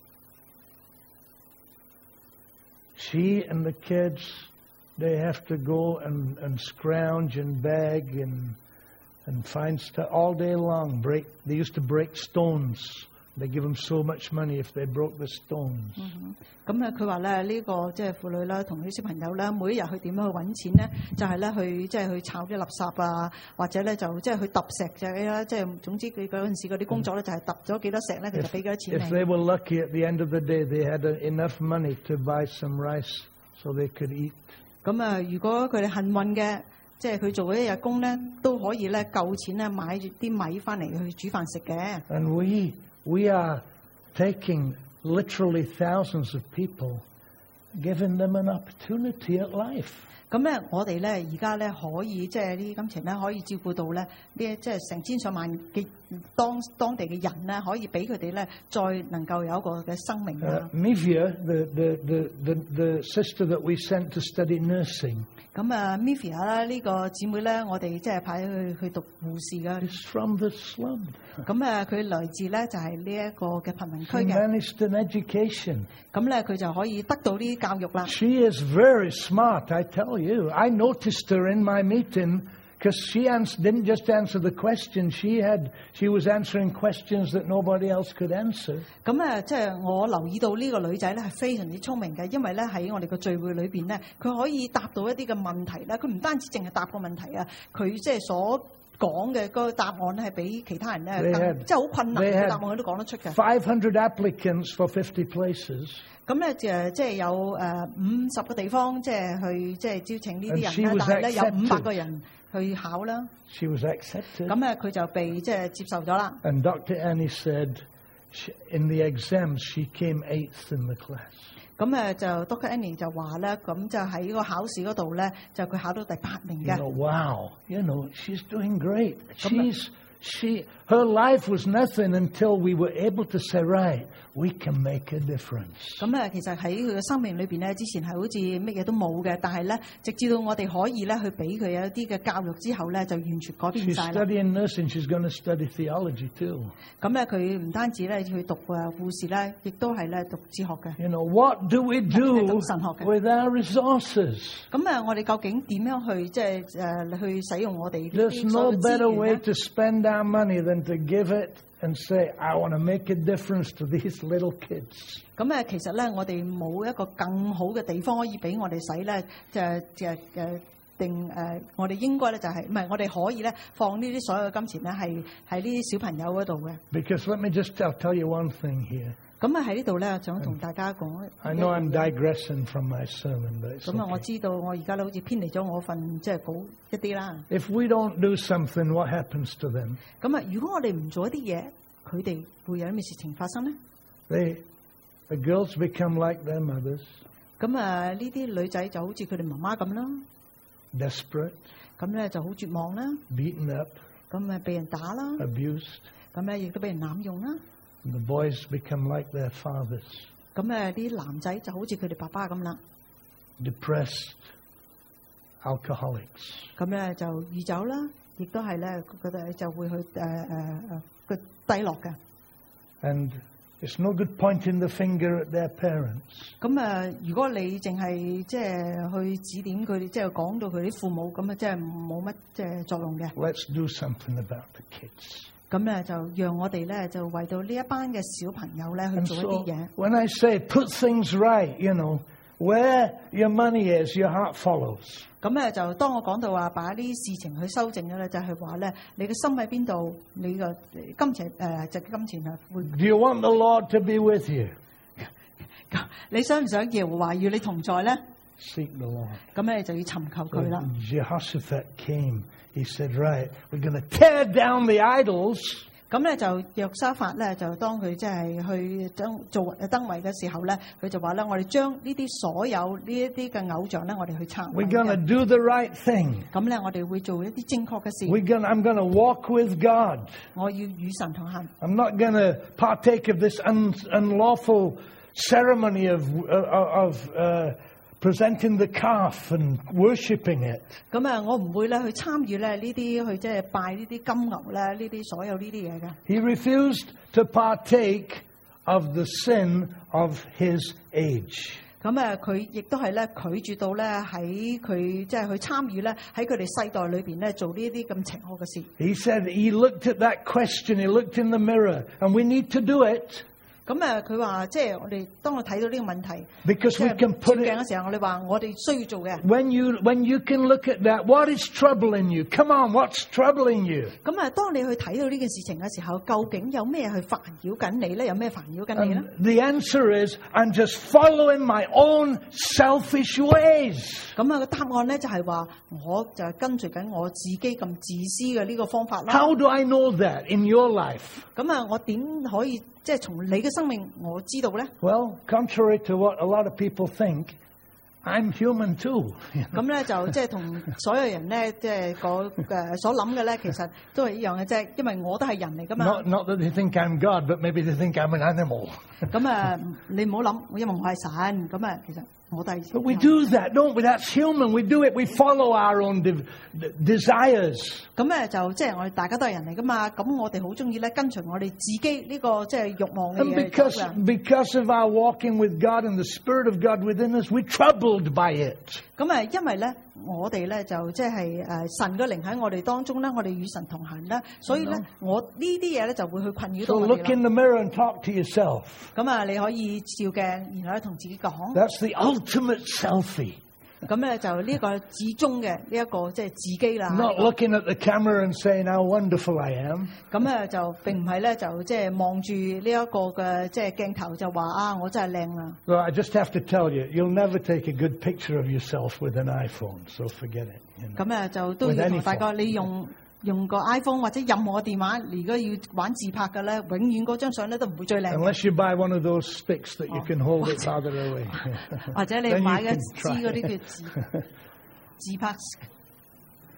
she and the kids, they have to go and, and scrounge and beg and and find stuff all day long. Break. They used to break stones. They give them so much money if they broke the stones. 咁啊，佢話咧呢個即係婦女啦，同啲小朋友咧，每一日去點樣去揾錢咧，就係咧去即係去炒啲垃圾啊，或者咧就即係去揼石仔啦，即係總之佢嗰陣時嗰啲工作咧就係揼咗幾多石咧，佢就俾幾多錢 If 你。 they were lucky at the end of the day, they had uh, enough money to buy some rice so they could eat. 咁啊，如果佢哋幸運嘅，即係佢做嗰一日工咧，都可以咧夠錢咧買住啲米翻嚟去煮飯食嘅。 And we we are taking literally thousands of people, giving them an opportunity at life. 咁咧，我哋咧而家咧可以即係呢啲金錢咧，可以照顧到咧呢即係成千上萬嘅當當地嘅人咧，可以俾佢哋咧再能夠有一個嘅生命 Uh, 啦。 Mivia, the, the, the, the, the sister that we sent to study nursing, 咁啊 Mivia 啦，呢個姊妹咧，我哋即係派去去讀護士嘅。 is from the slum. 咁啊，佢來自咧就係呢一個嘅貧民 She 區嘅。 managed an education. 咁咧佢就可以得到呢啲教育啦。 She is very smart, I tell you. I noticed her in my meeting because she ans- didn't just answer the question. She had she was answering questions that nobody else could answer. 咁啊，即係我留意到呢個女仔咧係非常之聰明嘅，因為咧喺我哋個聚會裏邊咧，佢可以答到一啲嘅問題咧。佢唔單止淨係答個問題啊，佢即係所講嘅嗰個答案咧係比其他人咧 They 更 had- 即係好困難 they 嘅 had 答案，佢都講得出嘅。 five hundred applicants for fifty places. 咁咧就即係有誒五十個地方，即係去即係招請呢 And 啲 she 人啦， was 但係咧有 accepted. 五百個人去考啦。 She was accepted. 咁咧佢就被即係接受咗啦。 And Doctor Annie said she, in the exams she came eighth in the class. 咁誒就 Doctor Annie 就話咧，咁就喺個考試嗰度咧，就佢考到第八名 You 嘅。 know, wow. You know, she's doing great. She's she, her life was nothing until we were able to say, right, we can make a difference. 咁咧，其實喺佢嘅生命裏邊咧，之前係好似乜嘢都冇嘅，但係咧，直至到我哋可以咧去俾佢有一啲嘅教育之後咧，就完全改變 She's 晒啦。 studying nursing. She's going to study theology too. 咁咧，佢唔單止咧去讀誒護士咧，亦都係咧讀哲學嘅。 You know, what do we do with our resources? 咁啊，我哋究竟點樣去即係誒去使用我哋呢 There's 啲所 no 有資 better 源 way 咧？ to spend our money than to give it and say, I want to make a difference to these little kids. 咁誒，其實咧，我哋冇一個更好嘅地方可以俾我哋使咧，就就誒定誒，我哋應該咧就係唔係我哋可以咧放呢啲所有嘅金錢咧係喺呢啲小朋友嗰度嘅。 Because let me just tell, tell you one thing here. 咁啊喺呢度咧，想同大家講。 I know I'm digressing from my sermon, but it's 咁啊，我 okay. 知道我而家咧好似偏離咗我份即係稿一啲啦。 If we don't do something, what happens to them? 咁啊，如果我哋唔做一啲嘢，佢哋會有啲咩事情發生咧？ They, the girls become like their mothers, 咁啊，呢啲女仔就好似佢哋媽媽咁啦， desperate, 咁咧就好絕望啦， beaten up, 咁啊被人打啦， abused. 咁咧亦都俾人濫用啦， And the boys become like their fathers, 咁誒啲男仔就好似佢哋爸爸咁啦， depressed, alcoholics. 咁咧就酗酒啦，亦都係咧佢哋就會去誒誒誒個低落嘅。 And it's no good pointing the finger at their parents. 咁誒，如果你淨係即係去指點佢哋，即係講到佢啲父母，咁啊，即係冇乜即係作用嘅。 Let's do something about the kids. 咁咧就讓我哋咧就為到呢一班嘅小朋友咧去 And 做一 so 啲嘢。 when I say put things right, you know, where your money is, your heart follows. 咁咧就當我講到話把啲事情去修正嘅咧，就係話咧你嘅心喺邊度，你個金錢誒隻金錢啊會。 Do you want the Lord to be with you? 你想唔想耶和華與你同在咧？ Seek the Lord. 咁咧就要尋求佢啦。 When Jehoshaphat came, he said, right, we're going to tear down the idols. 咁咧就約沙法咧就當佢即係去將做燈位嘅時候咧，佢就話咧：我哋將呢啲所有呢一啲嘅偶像咧，我哋去拆毀 We're going to 嘅。 do the right thing. 咁咧，我哋會做一啲正確嘅事。 We're going, I'm going to walk with God. 我要與神同行。 I'm not going to partake of this un, unlawful ceremony of, uh, of uh, presenting the calf and worshipping it. 咁啊，我唔會咧去參與咧呢啲去即係拜呢啲金牛咧，呢啲所有呢啲嘢嘅。 He refused to partake of the sin of his age. 咁啊，佢亦都係咧拒絕到咧喺佢即係去參與咧喺佢哋世代裏邊咧做呢啲咁邪惡嘅事。 He said he looked at that question, he looked in the mirror, and we need to do it 咁啊，佢話即係我哋當我睇到呢個問題， because 即 we 係 can 照 put 鏡 it. 嘅時候，我哋話我哋需要做嘅。 When you, when you can look at that, what is troubling you? Come on, what's troubling you? 咁啊，當你去睇到呢件事情嘅時候，究竟有咩去煩擾緊你咧？有咩煩擾緊你咧？ And the answer is, I'm just following my own selfish ways. 咁啊，個答案咧就係話，我就係跟隨緊我自己咁自私嘅呢個方法啦。 How do I know that in your life? 咁啊，我點可以即係從你嘅生命我知道咧？ Well, contrary to what a lot of people think, I'm human too. 咁咧就即係同所有人咧，即係個誒所諗嘅咧，其實都係一樣嘅啫。因為我都係人嚟噶嘛。 Not, not that they think I'm God, but maybe they think I'm an animal. 咁啊，你唔好諗，因為我係神。咁啊，其實我都係。 But we do that, don't we? That's human. We do it. We follow our own de- de- desires. 咁咧就即係我哋大家都係人嚟噶嘛。咁我哋好中意咧跟隨我哋自己呢個即係慾望嘅 And 嘢 because, 走嘅。 because of our walking with God and the Spirit of God within us, we're troubled by it. 咁啊，因為咧，我哋咧就即係誒神嘅靈喺我哋當中咧，我哋與神同行啦，所以咧，我呢啲嘢咧就會去困擾到 So 我 look 哋 in 啦。 the mirror and talk to yourself. 咁啊，你可以照鏡，然後咧同自己講。 That's the ultimate selfie. 咁咧就呢個至終嘅呢一個即係自己啦。 Not looking at the camera and saying how wonderful I am. 咁咧就並唔係咧就即係望住呢一個嘅即係鏡頭就話啊，我真係靚啦。 Well, I just have to tell you, you'll never take a good picture of yourself with an iPhone, so forget it. You know. 咁咧就都要同大家，你用用個 iPhone 或者任何電話，如果要玩自拍嘅咧，永遠嗰張相咧都唔會最靚。 Unless you buy one of those sticks that you can hold it farther away. 或者你 Then you 買一 can 支 try. 嗰啲叫自自拍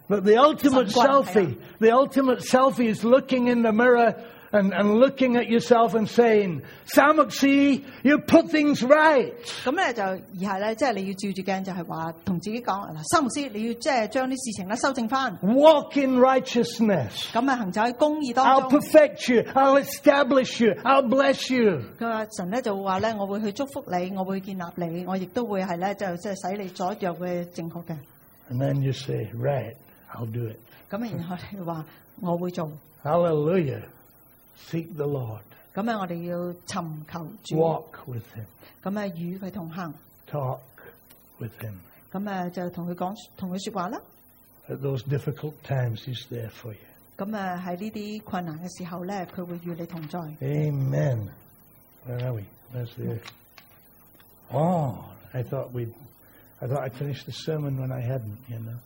But the ultimate 神棍，係啊。 selfie, the ultimate selfie is looking in the mirror and, and looking at yourself and saying, Samuxi, you put things right. 咁咧就而係咧，即係你要照住鏡，就係話同自己講嗱，三牧師，你要即係將啲事情咧修正翻。 Walk in righteousness. 咁啊，行走喺公義 I'll 當中。 perfect you. I'll establish you. I'll bless you. 佢話神咧就會話咧，我會去祝福你，我會建立你，我亦都會係咧就即係使你所有嘅正確嘅。 And then you say, right, I'll do it. 咁啊，然後你話我會做。 Hallelujah. Seek the Lord. 咁啊，我哋要尋求主。 Walk with Him. 咁啊，與佢同行。 Talk with Him. 咁啊，就同佢講，同佢說話啦。 At those difficult times, He's there for you. 咁啊，喺呢啲困難嘅時候咧，佢會與你同在。 Amen. Where are we? Where's the... Oh, I thought we'd... I thought I'd finished the sermon when I hadn't, you know.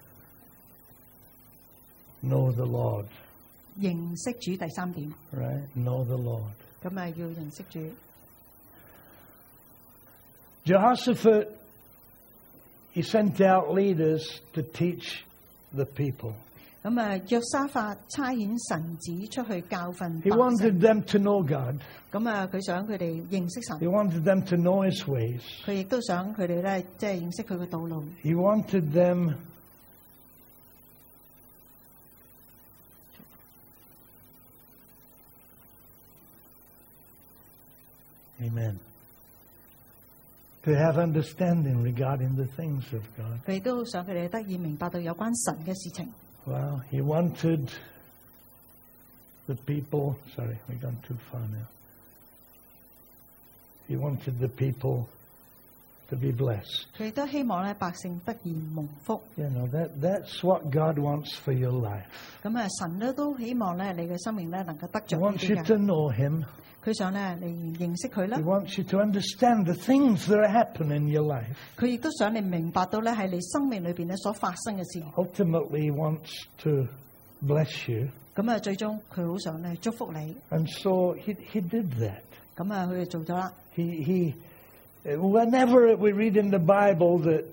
Know the Lord. 認識主第三點。 Right? Know the Lord. 咁啊，要認識主。 Jehoshaphat, he sent out leaders to teach the people. 咁啊，約沙法差遣臣子出去教訓 He 百 wanted 姓。 them to know God. 咁啊，佢想佢哋認識神 He，wanted them to know His ways. 佢亦都想佢哋咧，即係認識佢嘅道路。 He wanted them Amen. To have understanding regarding the things of God. 佢亦都想佢哋得以明白到有關神嘅事情。 Well, he wanted the people, sorry, we've gone too far now. He wanted the people to be blessed. 佢亦都希望咧百姓得以蒙福。 You know, that, that's what God wants for your life. 咁啊，神咧都希望咧你嘅生命咧能夠得 He 着呢 wants 啲 you 嘅。 to know Him. 佢想咧你認識佢啦 He，wants you to understand the things that are happening in your life. 佢亦都想你明白到咧喺你生命裏邊咧所發生嘅事。 Ultimately, He wants to bless you. 咁啊，最終佢好想咧祝福你。 And so He, he did that. 咁啊，佢就做咗啦。 He, he, whenever we read in the Bible that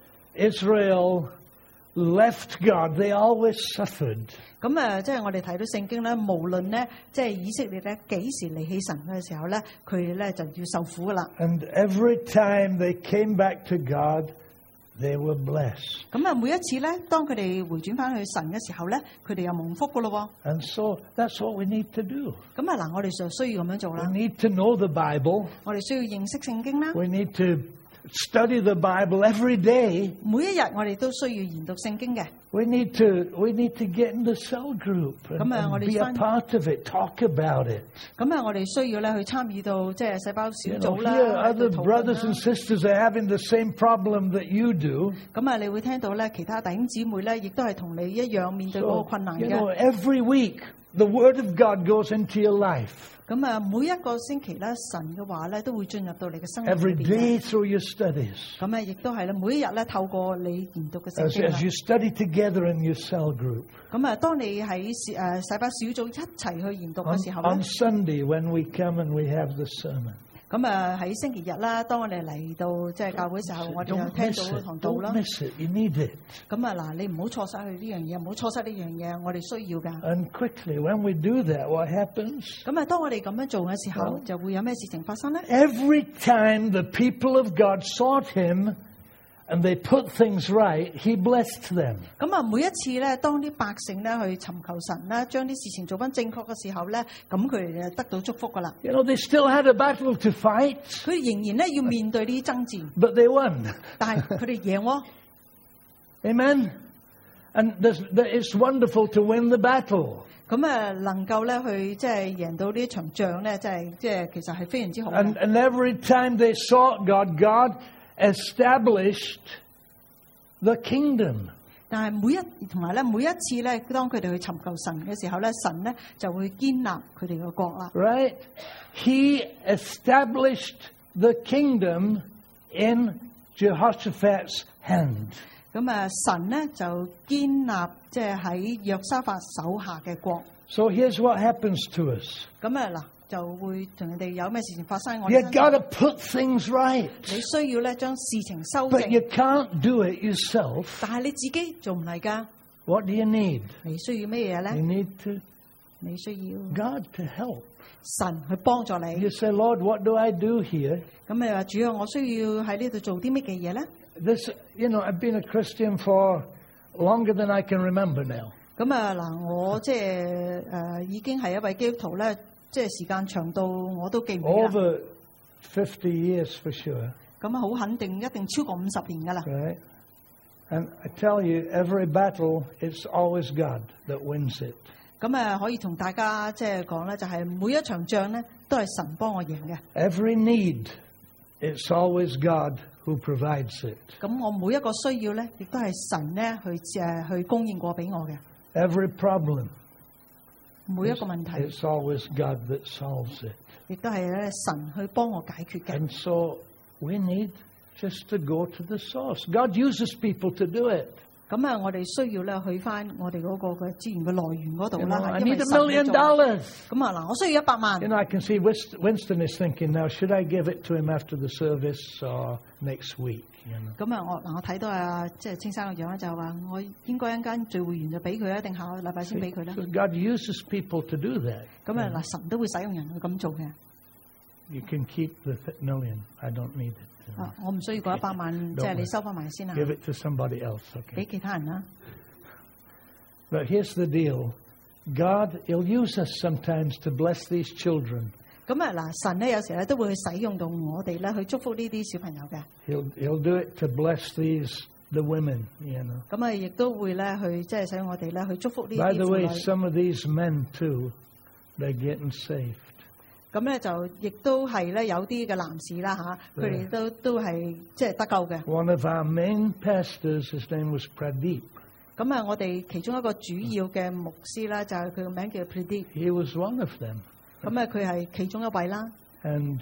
Israel left God, they always suffered. 咁啊，即係我哋睇到聖經咧，無論咧，即係以色列咧幾時離棄神嘅時候咧，佢哋咧就要受苦噶啦。 And every time they came back to God, they were blessed. 咁啊，每一次咧，當佢哋回轉翻去神嘅時候咧，佢哋又蒙福噶咯。 And so that's what we need to do. 咁啊，嗱，我哋就需要咁樣做 We 啦。 need to know the Bible. 我哋需要認識聖經啦。 We need to study the Bible every day. 每一日我哋都需要研讀聖經嘅。 We need to we need to get in the cell group and, Come on, and 我哋 be a 返- part of it, talk about it. 咁啊，我哋需要咧去參與到即係細胞 You 小 know, 組啦， here 喺度 other 討論 brothers 啦 and sisters are having the same problem that you do. 咁啊，你會聽到咧，其他弟兄姊妹咧，亦都係同你一樣面對嗰個 So, 困難 you 嘅。 know, every week the Word of God goes into your life. 咁啊，每一個星期咧，神嘅話咧都會進入到你嘅生命 Every 裏邊嘅。 day through your studies. 咁啊，亦都係咧，每一日咧透過你研讀嘅聖 As, 經啦 as you study together in your cell group. 咁啊，當你喺誒細胞小組一齊去研讀 On, 嘅時候 on 咧， Sunday when we come and we have the sermon. 咁啊喺星期日啦，當我哋嚟到即係教會嘅時候，我哋就 Don't 聽 miss 到 it. 堂道 Don't 啦。 miss it. You need it. 咁啊嗱，你唔好錯失去呢樣嘢，唔好錯失呢樣嘢，我哋需要噶。 And quickly, when we do that, what happens? 咁啊，當我哋咁樣做嘅時候， 好就會有咩事情發生咧？ Every time the people of God sought Him and they put things right, He blessed them. 咁啊，每一次咧，當啲百姓咧去尋求神咧，將啲事情做翻正確嘅時候咧，咁佢哋就得到祝福噶啦。 You know, they still had a battle to fight, 佢仍然咧要面對呢啲爭戰， but they won. 但係佢哋贏喎。 Amen? And there's, there, it's wonderful to win the battle. 咁啊，能夠咧去即係贏到呢一場仗咧，即係即係其實係非常之好嘅。 And, and every time they sought God, God established the kingdom. 但係每一同埋咧，每一次咧，當佢哋去尋求神嘅時候咧，神咧就會建立佢哋嘅國啦。 Right? He established the kingdom in Jehoshaphat's hand. 咁啊，神咧就建立即係喺約沙法手下嘅國。 So here's what happens to us. 咁啊嗱，就會同人哋有咩事情發生喺我 You 哋身 got 上。 to put things right. 你需要咧將事情修 But you 正， can't do it yourself. 但係你自己做唔嚟噶。 What do you need? 你需要咩嘢 You 咧？ need to 你需要 God to help. 神去幫助你。 You say, Lord, what do I do here? 咁你話主啊，我需要喺呢度做啲乜嘅嘢咧？ This, you know, I've been a Christian for longer than I can remember now. 咁啊嗱，我即係誒已經係一位基督徒咧，即係時間長到我都記唔起啦。 Over fifty years for sure, 咁啊，好肯定一定超過五十年噶啦。 right? And I tell you, every battle, it's always God that wins it. 咁啊，可以同大家即係講咧，就係每一場仗咧，都係神幫我贏嘅。 Every need, it's always God who provides it. 咁我每一個需要咧，亦都係神咧去誒去供應過俾我嘅。 Every problem, 每一個問題， it's always God that solves it. 亦都係咧神去幫我解決嘅。 And so we need just to go to the source. God uses people to do it. 咁啊，我哋需要咧去翻我哋嗰個嘅資源嘅來源嗰度 You 啦 know, I 因為 need a 神 million 去做。 dollars. 咁啊嗱，我需要一百萬 You。know, I can see Wist- Winston is thinking now, should I give it to him after the service or next week? You know. 咁啊，我嗱我睇到啊，即係青生嘅樣咧，就係話我應該一間聚會完就俾佢啊，定下個禮拜先俾佢咧？ So God uses people to do that. 咁啊嗱，神都會使用人去咁做嘅。 You can keep the th- million. I don't need it. You know. 啊，我唔需要嗰一百萬，即係你收翻埋先啊， Give it to somebody else. 俾 Okay. 其他人啦。 But here's the deal. God, He'll use us sometimes to bless these children. 咁啊嗱，神咧有時咧都會去使用到我哋咧去祝福呢啲小朋友嘅。 He'll He'll do it to bless these the women. You know. 咁啊，亦都會咧去即係使用我哋咧去祝福呢 By 啲 the 婦 way, 女。 some of these men too, they're getting saved. 咁咧就亦都係咧有啲嘅男士啦嚇，佢哋都都係即係得救嘅。 One of our main pastors, his name was Pradeep. 咁啊，我哋其中一個主要嘅牧師啦，就係佢個名叫 Pradeep。 He was one of them. 咁啊，佢係其中一位啦。 And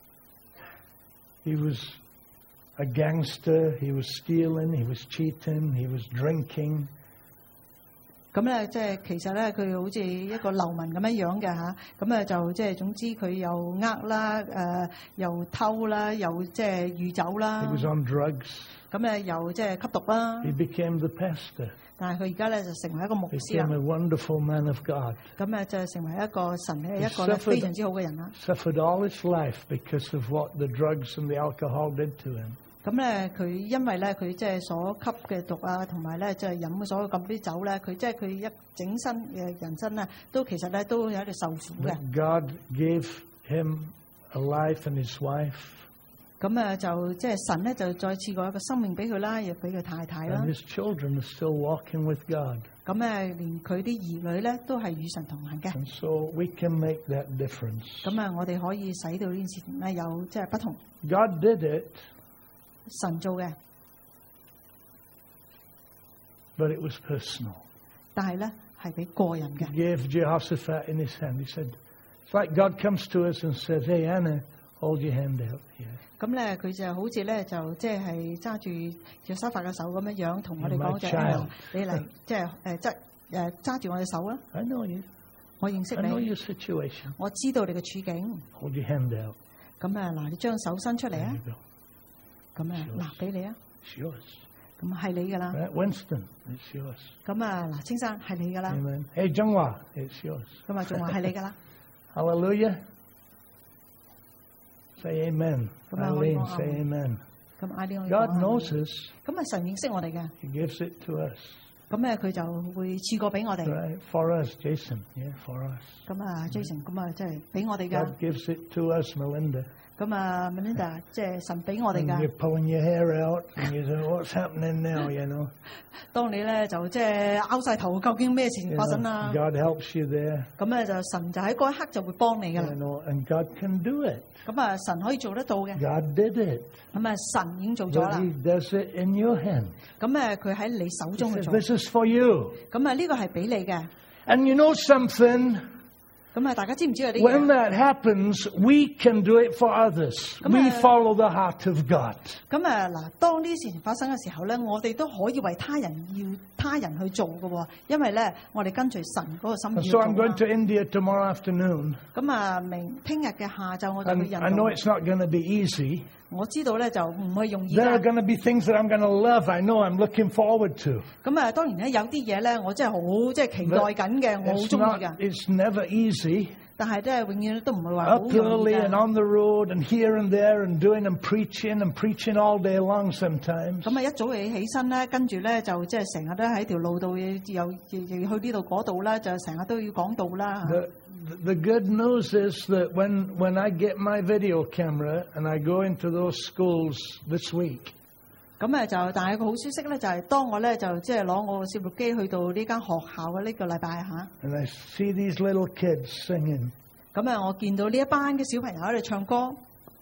he was a gangster, he was stealing, he was cheating, he was drinking. 咁咧，即係其實咧，佢好似一個流民咁樣樣嘅嚇，咁啊就即係總之佢又呃啦，誒又偷啦，又即係酗酒 He 啦， was on drugs. 咁咧又即係吸毒啦。 He became the pastor, 但係佢而家咧就成為一個牧師 became 啦， a wonderful man of God. 咁啊就成為一個神嘅一個 He 咧 suffered- 非常之好嘅人啦。 Suffered all his life because of what the drugs and the alcohol did to him. 咁咧佢因為咧佢即係所吸嘅毒啊，同埋咧即係飲嘅所有咁啲酒咧，佢即係佢一整身嘅人生咧，都其實咧都喺度受苦嘅。 But God gave him a life and his wife, 咁啊就即係神咧就再賜過一個生命俾佢啦，亦俾佢太太啦 and。his children are still walking with God. 咁誒，連佢啲兒女咧都係與神同行嘅。 And so we can make that difference. 咁啊，我哋可以使到呢件事情咧有即係不同。 God did it, 神做嘅， but it was personal. 但係咧係俾個人 He 嘅。 gave Jehoshaphat in his hand. He said, it's like God comes to us and says, hey, Anna, hold your hand out here. 咁咧佢就好似咧就即係揸住約沙法嘅手咁樣樣，同我哋 You're my 講就 child. 你嚟即係誒執誒揸住我隻手啦， I know you. 我認識 I know 你， your situation. 我知道你嘅處境。 Hold your hand out. 咁啊嗱，你將手伸出嚟 There 啊 you，go. 咁啊嗱俾你啊， It's yours. 咁係你噶啦。 Right? Winston, it's yours. 咁啊嗱，青生係你噶啦， Amen. Hey, Zhenghua, it's yours. 咁啊仲話係你噶啦。 Hallelujah. Say amen. Come on, Eileen, come on. say amen. 咁嗌呢 God 個 knows us. 咁啊神認識我哋嘅， He gives it to us. 咁咧佢就會賜過俾我哋。 Right? For us, Jason. Yeah, for us. 咁啊 Jason，咁啊即係俾我哋噶。 God gives it to us, Melinda. 咁啊 Melinda，即係神俾我哋 And 噶 you're。pulling your hair out and you say, what's happening now, you know? 當你咧就即係拗晒頭，究竟咩事 You 情發生 know, 啊？ God helps you there. 咁咧就神就喺嗰一刻就會幫你噶 You 啦。 know, and God can do it. 咁啊神可以做得到嘅。 God did it. 咁啊神已經做咗 But 啦。 He does it in your hand. 咁誒佢喺你手 He 中去 says, 做。 this is for you. 咁啊呢個係俾你嘅。 And you know something? 咁啊大家知唔知道呢 When 嘢？ that happens, we can do it for others. Come We on. follow the heart of God. 咁啊嗱，當呢啲事情發生嘅時候咧，我哋都可以為他人要他人去做嘅喎，因為咧我哋跟隨神嗰個心 And 意 so 去 I'm 做 going 啦 to India tomorrow afternoon. 咁啊明聽日嘅下晝我就去 And 印 I know 度。 it's not going to be easy. 我知道咧就唔係容易 There are 㗎。 going to be things that I'm going to love. I know I'm looking forward to. 咁啊，當然咧有啲嘢咧，我真係好即係期待緊嘅，我好 It's 中意 not, 㗎。 it's never easy. 但係都係永遠都唔會話好 Up 容易 early and 㗎。 on the road and here and there and doing and preaching and preaching all day long sometimes. 咁啊，一早就起身咧，跟住咧就即係成日都喺條路度，又又又要去呢度嗰度啦，就成日都要講道啦。 The, the good news is that when, when I get my video camera and I go into those schools this week, 咁啊就，但係個好消息咧，就係當我咧就即係攞我個攝錄機去到呢間學校嘅呢個禮拜嚇， and I see these little kids singing, 咁啊我見到呢一班嘅小朋友喺度唱歌，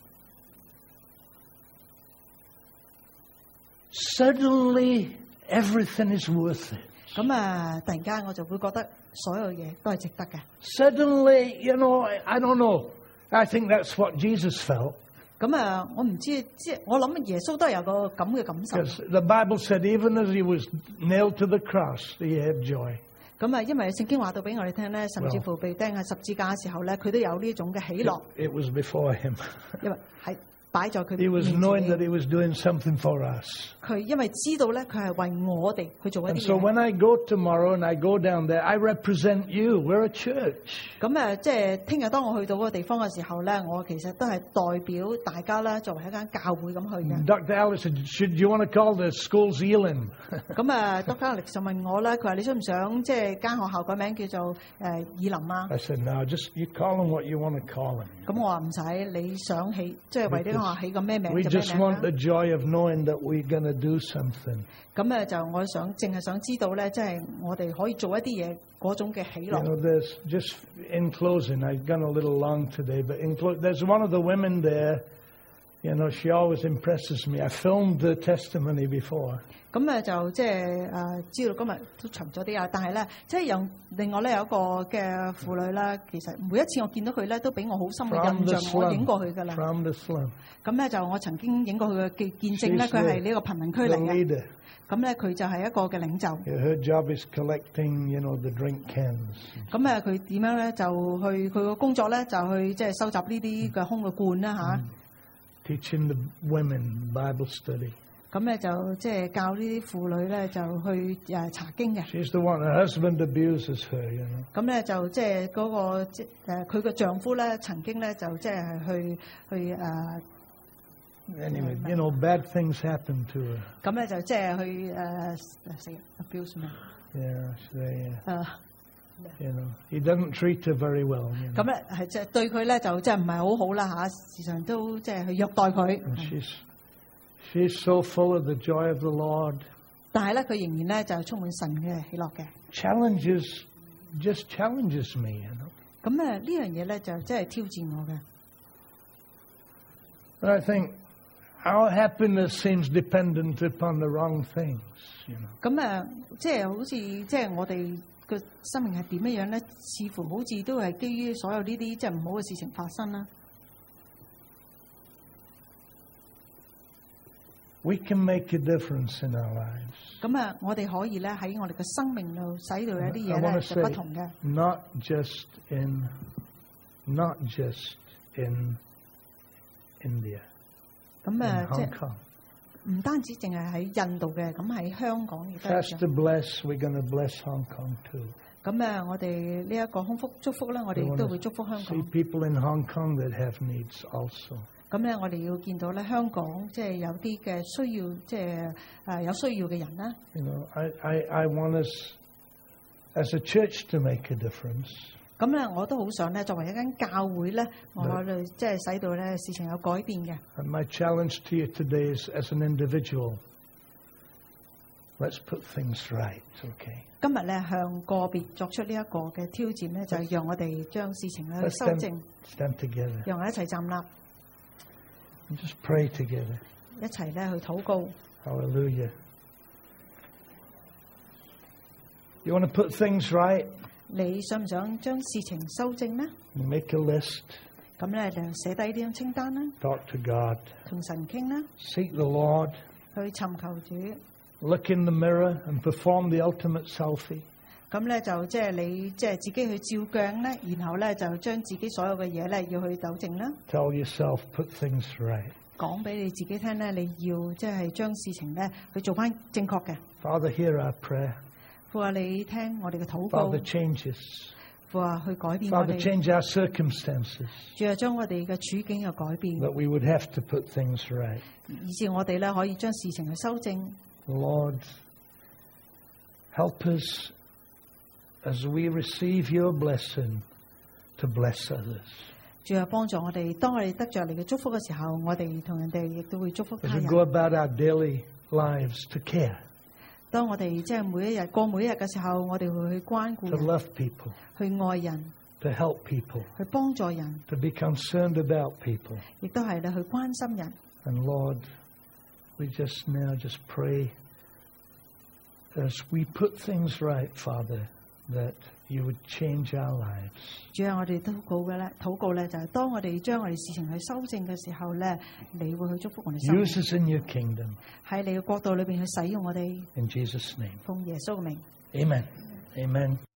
suddenly everything is worth it. 咁啊突然間我就會覺得所有嘢都係值得嘅。 Suddenly, you know, I, I don't know. I think that's what Jesus felt. 咁啊，我唔知，即係我諗耶穌都係有個咁嘅感受。 Because the Bible said even as he was nailed to the cross, he had joy. 咁啊，因為聖經話到俾我哋聽咧，甚至乎被釘喺十字架嘅時候咧，佢都有呢種嘅喜樂， It was before him. 因為係擺在佢 He was 面 knowing that 前。 he was doing something for us. 佢因為知道咧，佢係為我哋去做一 And 啲 so 嘢。 when I go tomorrow and I go down there, I represent you. We're a church. 咁啊，即係聽日當我去到嗰個地方嘅時候咧，我其實都係代表大家啦，作為一間教會咁去嘅。 Doctor Alice said, should you want to call the schools Elim? 咁啊，Doctor Alex 就問我咧，佢話你想唔想即係間學校個名叫做誒以林啊？ I said, no, just you call them what you want to call them. 咁我話唔使，你想起即係為呢間學校起個咩名 We 就咩 just 名 want 啦 the。joy of knowing that we're going to do something. 咁咧就我想淨係想知道咧，即係我哋可以做一啲嘢嗰種嘅喜 You 樂。 know, there's just in closing, I've gone a little long today, but in clo- there's one of the women there. You know, she always impresses me. I filmed the testimony before. 咁咧就即係誒知道今日都長咗啲啊，但係咧即係有另外咧有一個嘅婦女啦，其實每一次我見到佢咧都俾我好深嘅 From 印 the 象，我影過佢噶 slum. 啦。 From the slum. 咁咧就我曾經影過佢嘅見見證咧， She's 佢係 the- 呢個貧民區 The 嚟嘅。 leader. 咁咧佢就係一個嘅領袖。 Her job is collecting, you know, the drink cans. 咁誒佢點樣咧就去佢個工作咧就去即係收集呢啲嘅空嘅罐啦嚇。 Teaching the women Bible study. 咁咧就即係教呢啲婦女咧就去誒查經嘅。 She's the one. Her husband abuses her, you know. 咁咧就即係嗰個即誒佢嘅丈夫咧曾經咧就即係去去誒 Anyway, you know, bad things happen to her. 咁咧就即係去誒死 abuse 咩 Yeah, they, uh, 誒 you know, he doesn't treat her very well. You 咁 know. 咧係即係對佢咧就即係唔係好好啦嚇，時常都即係去虐待佢。 And she's she's so full of the joy of the Lord. 但係咧佢仍然咧就係充滿神嘅喜樂嘅。 Challenges, just challenges me, you know. 咁誒呢樣嘢咧就即係挑戰我嘅。 But I think our happiness seems dependent upon the wrong things, you know. 咁誒即係好似即係我哋嘅生命係點樣樣咧？似乎好似都係基於所有呢啲即係唔好嘅事情發生啦。 We can make a difference in our lives. 咁啊，我哋可以咧喺我哋嘅生命度使到有啲 I 嘢 want 咧 to 就不 say, 同嘅。 not just in, not just in India, 咁 in 誒即 Hong 係 Kong. 唔單止淨係喺印度嘅，咁喺香港亦都係一 Fast 樣。 to bless, we're going to bless Hong Kong too. 咁誒，我哋呢一個空福祝福咧，我哋 We 亦都 want 會祝福香 to see 港。 people in Hong Kong that have needs also. 咁咧，我哋要見到咧香港即係有啲嘅需要，即係誒有需要嘅人啦。 You know, I, I, I want us as a church to make a difference. 咁咧，我都好想咧，作為一間教會咧，我哋即係使到咧事情有改變嘅。 And my challenge to you today is as an individual, let's put things right, okay? 今日咧向個別作出呢一個嘅挑戰咧，就係讓我哋將事情咧去 Let's 修 stand, 正， stand together 讓我哋一齊站立， and just pray together. 一齊咧去禱告。 Hallelujah. You want to put things right? 你想唔想將事情修正呢？ You make a list, 咁咧就寫低呢張清單啦， talk to God, 同神傾啦， seek the Lord, 去尋求主。 look in the mirror and perform the ultimate selfie. 咁咧就即係你即係自己去照鏡咧，然後咧就將自己所有嘅嘢咧要去糾正啦。 Tell yourself, put things right. 講俾你自己聽咧，你要即係將事情咧去做翻正確嘅。 Father, hear our prayer. 父啊，你聽我哋嘅禱告。 Father, change us. 父啊，去改變我 Father, 哋。 change our circumstances 主啊，將我哋嘅處境又改變， that we would have to put things right. 以致我哋咧可以將事情去修正。 Lord, help us as we receive your blessing to bless others. 主啊，幫助我哋，當我哋得着你嘅祝福嘅時候，我哋同人哋亦都會祝福他 As we 人。 go about our daily lives to care, 當我哋即係每一日過每一日嘅時候，我哋會去關顧 to 人， love people, 去愛人， to help people, 去幫助人， to be concerned about people. 亦都係咧去關心人。 And Lord, we just now just pray as we put things right, Father, that you would change our lives. 主啊，我哋禱告嘅咧，禱告咧就係當我哋將我哋事情去修正嘅時候咧，你會去祝福我哋生命。 Use us in your kingdom. 喺你嘅國度裏邊去使用我哋， In Jesus' name. 奉耶穌嘅名。 Amen. Amen.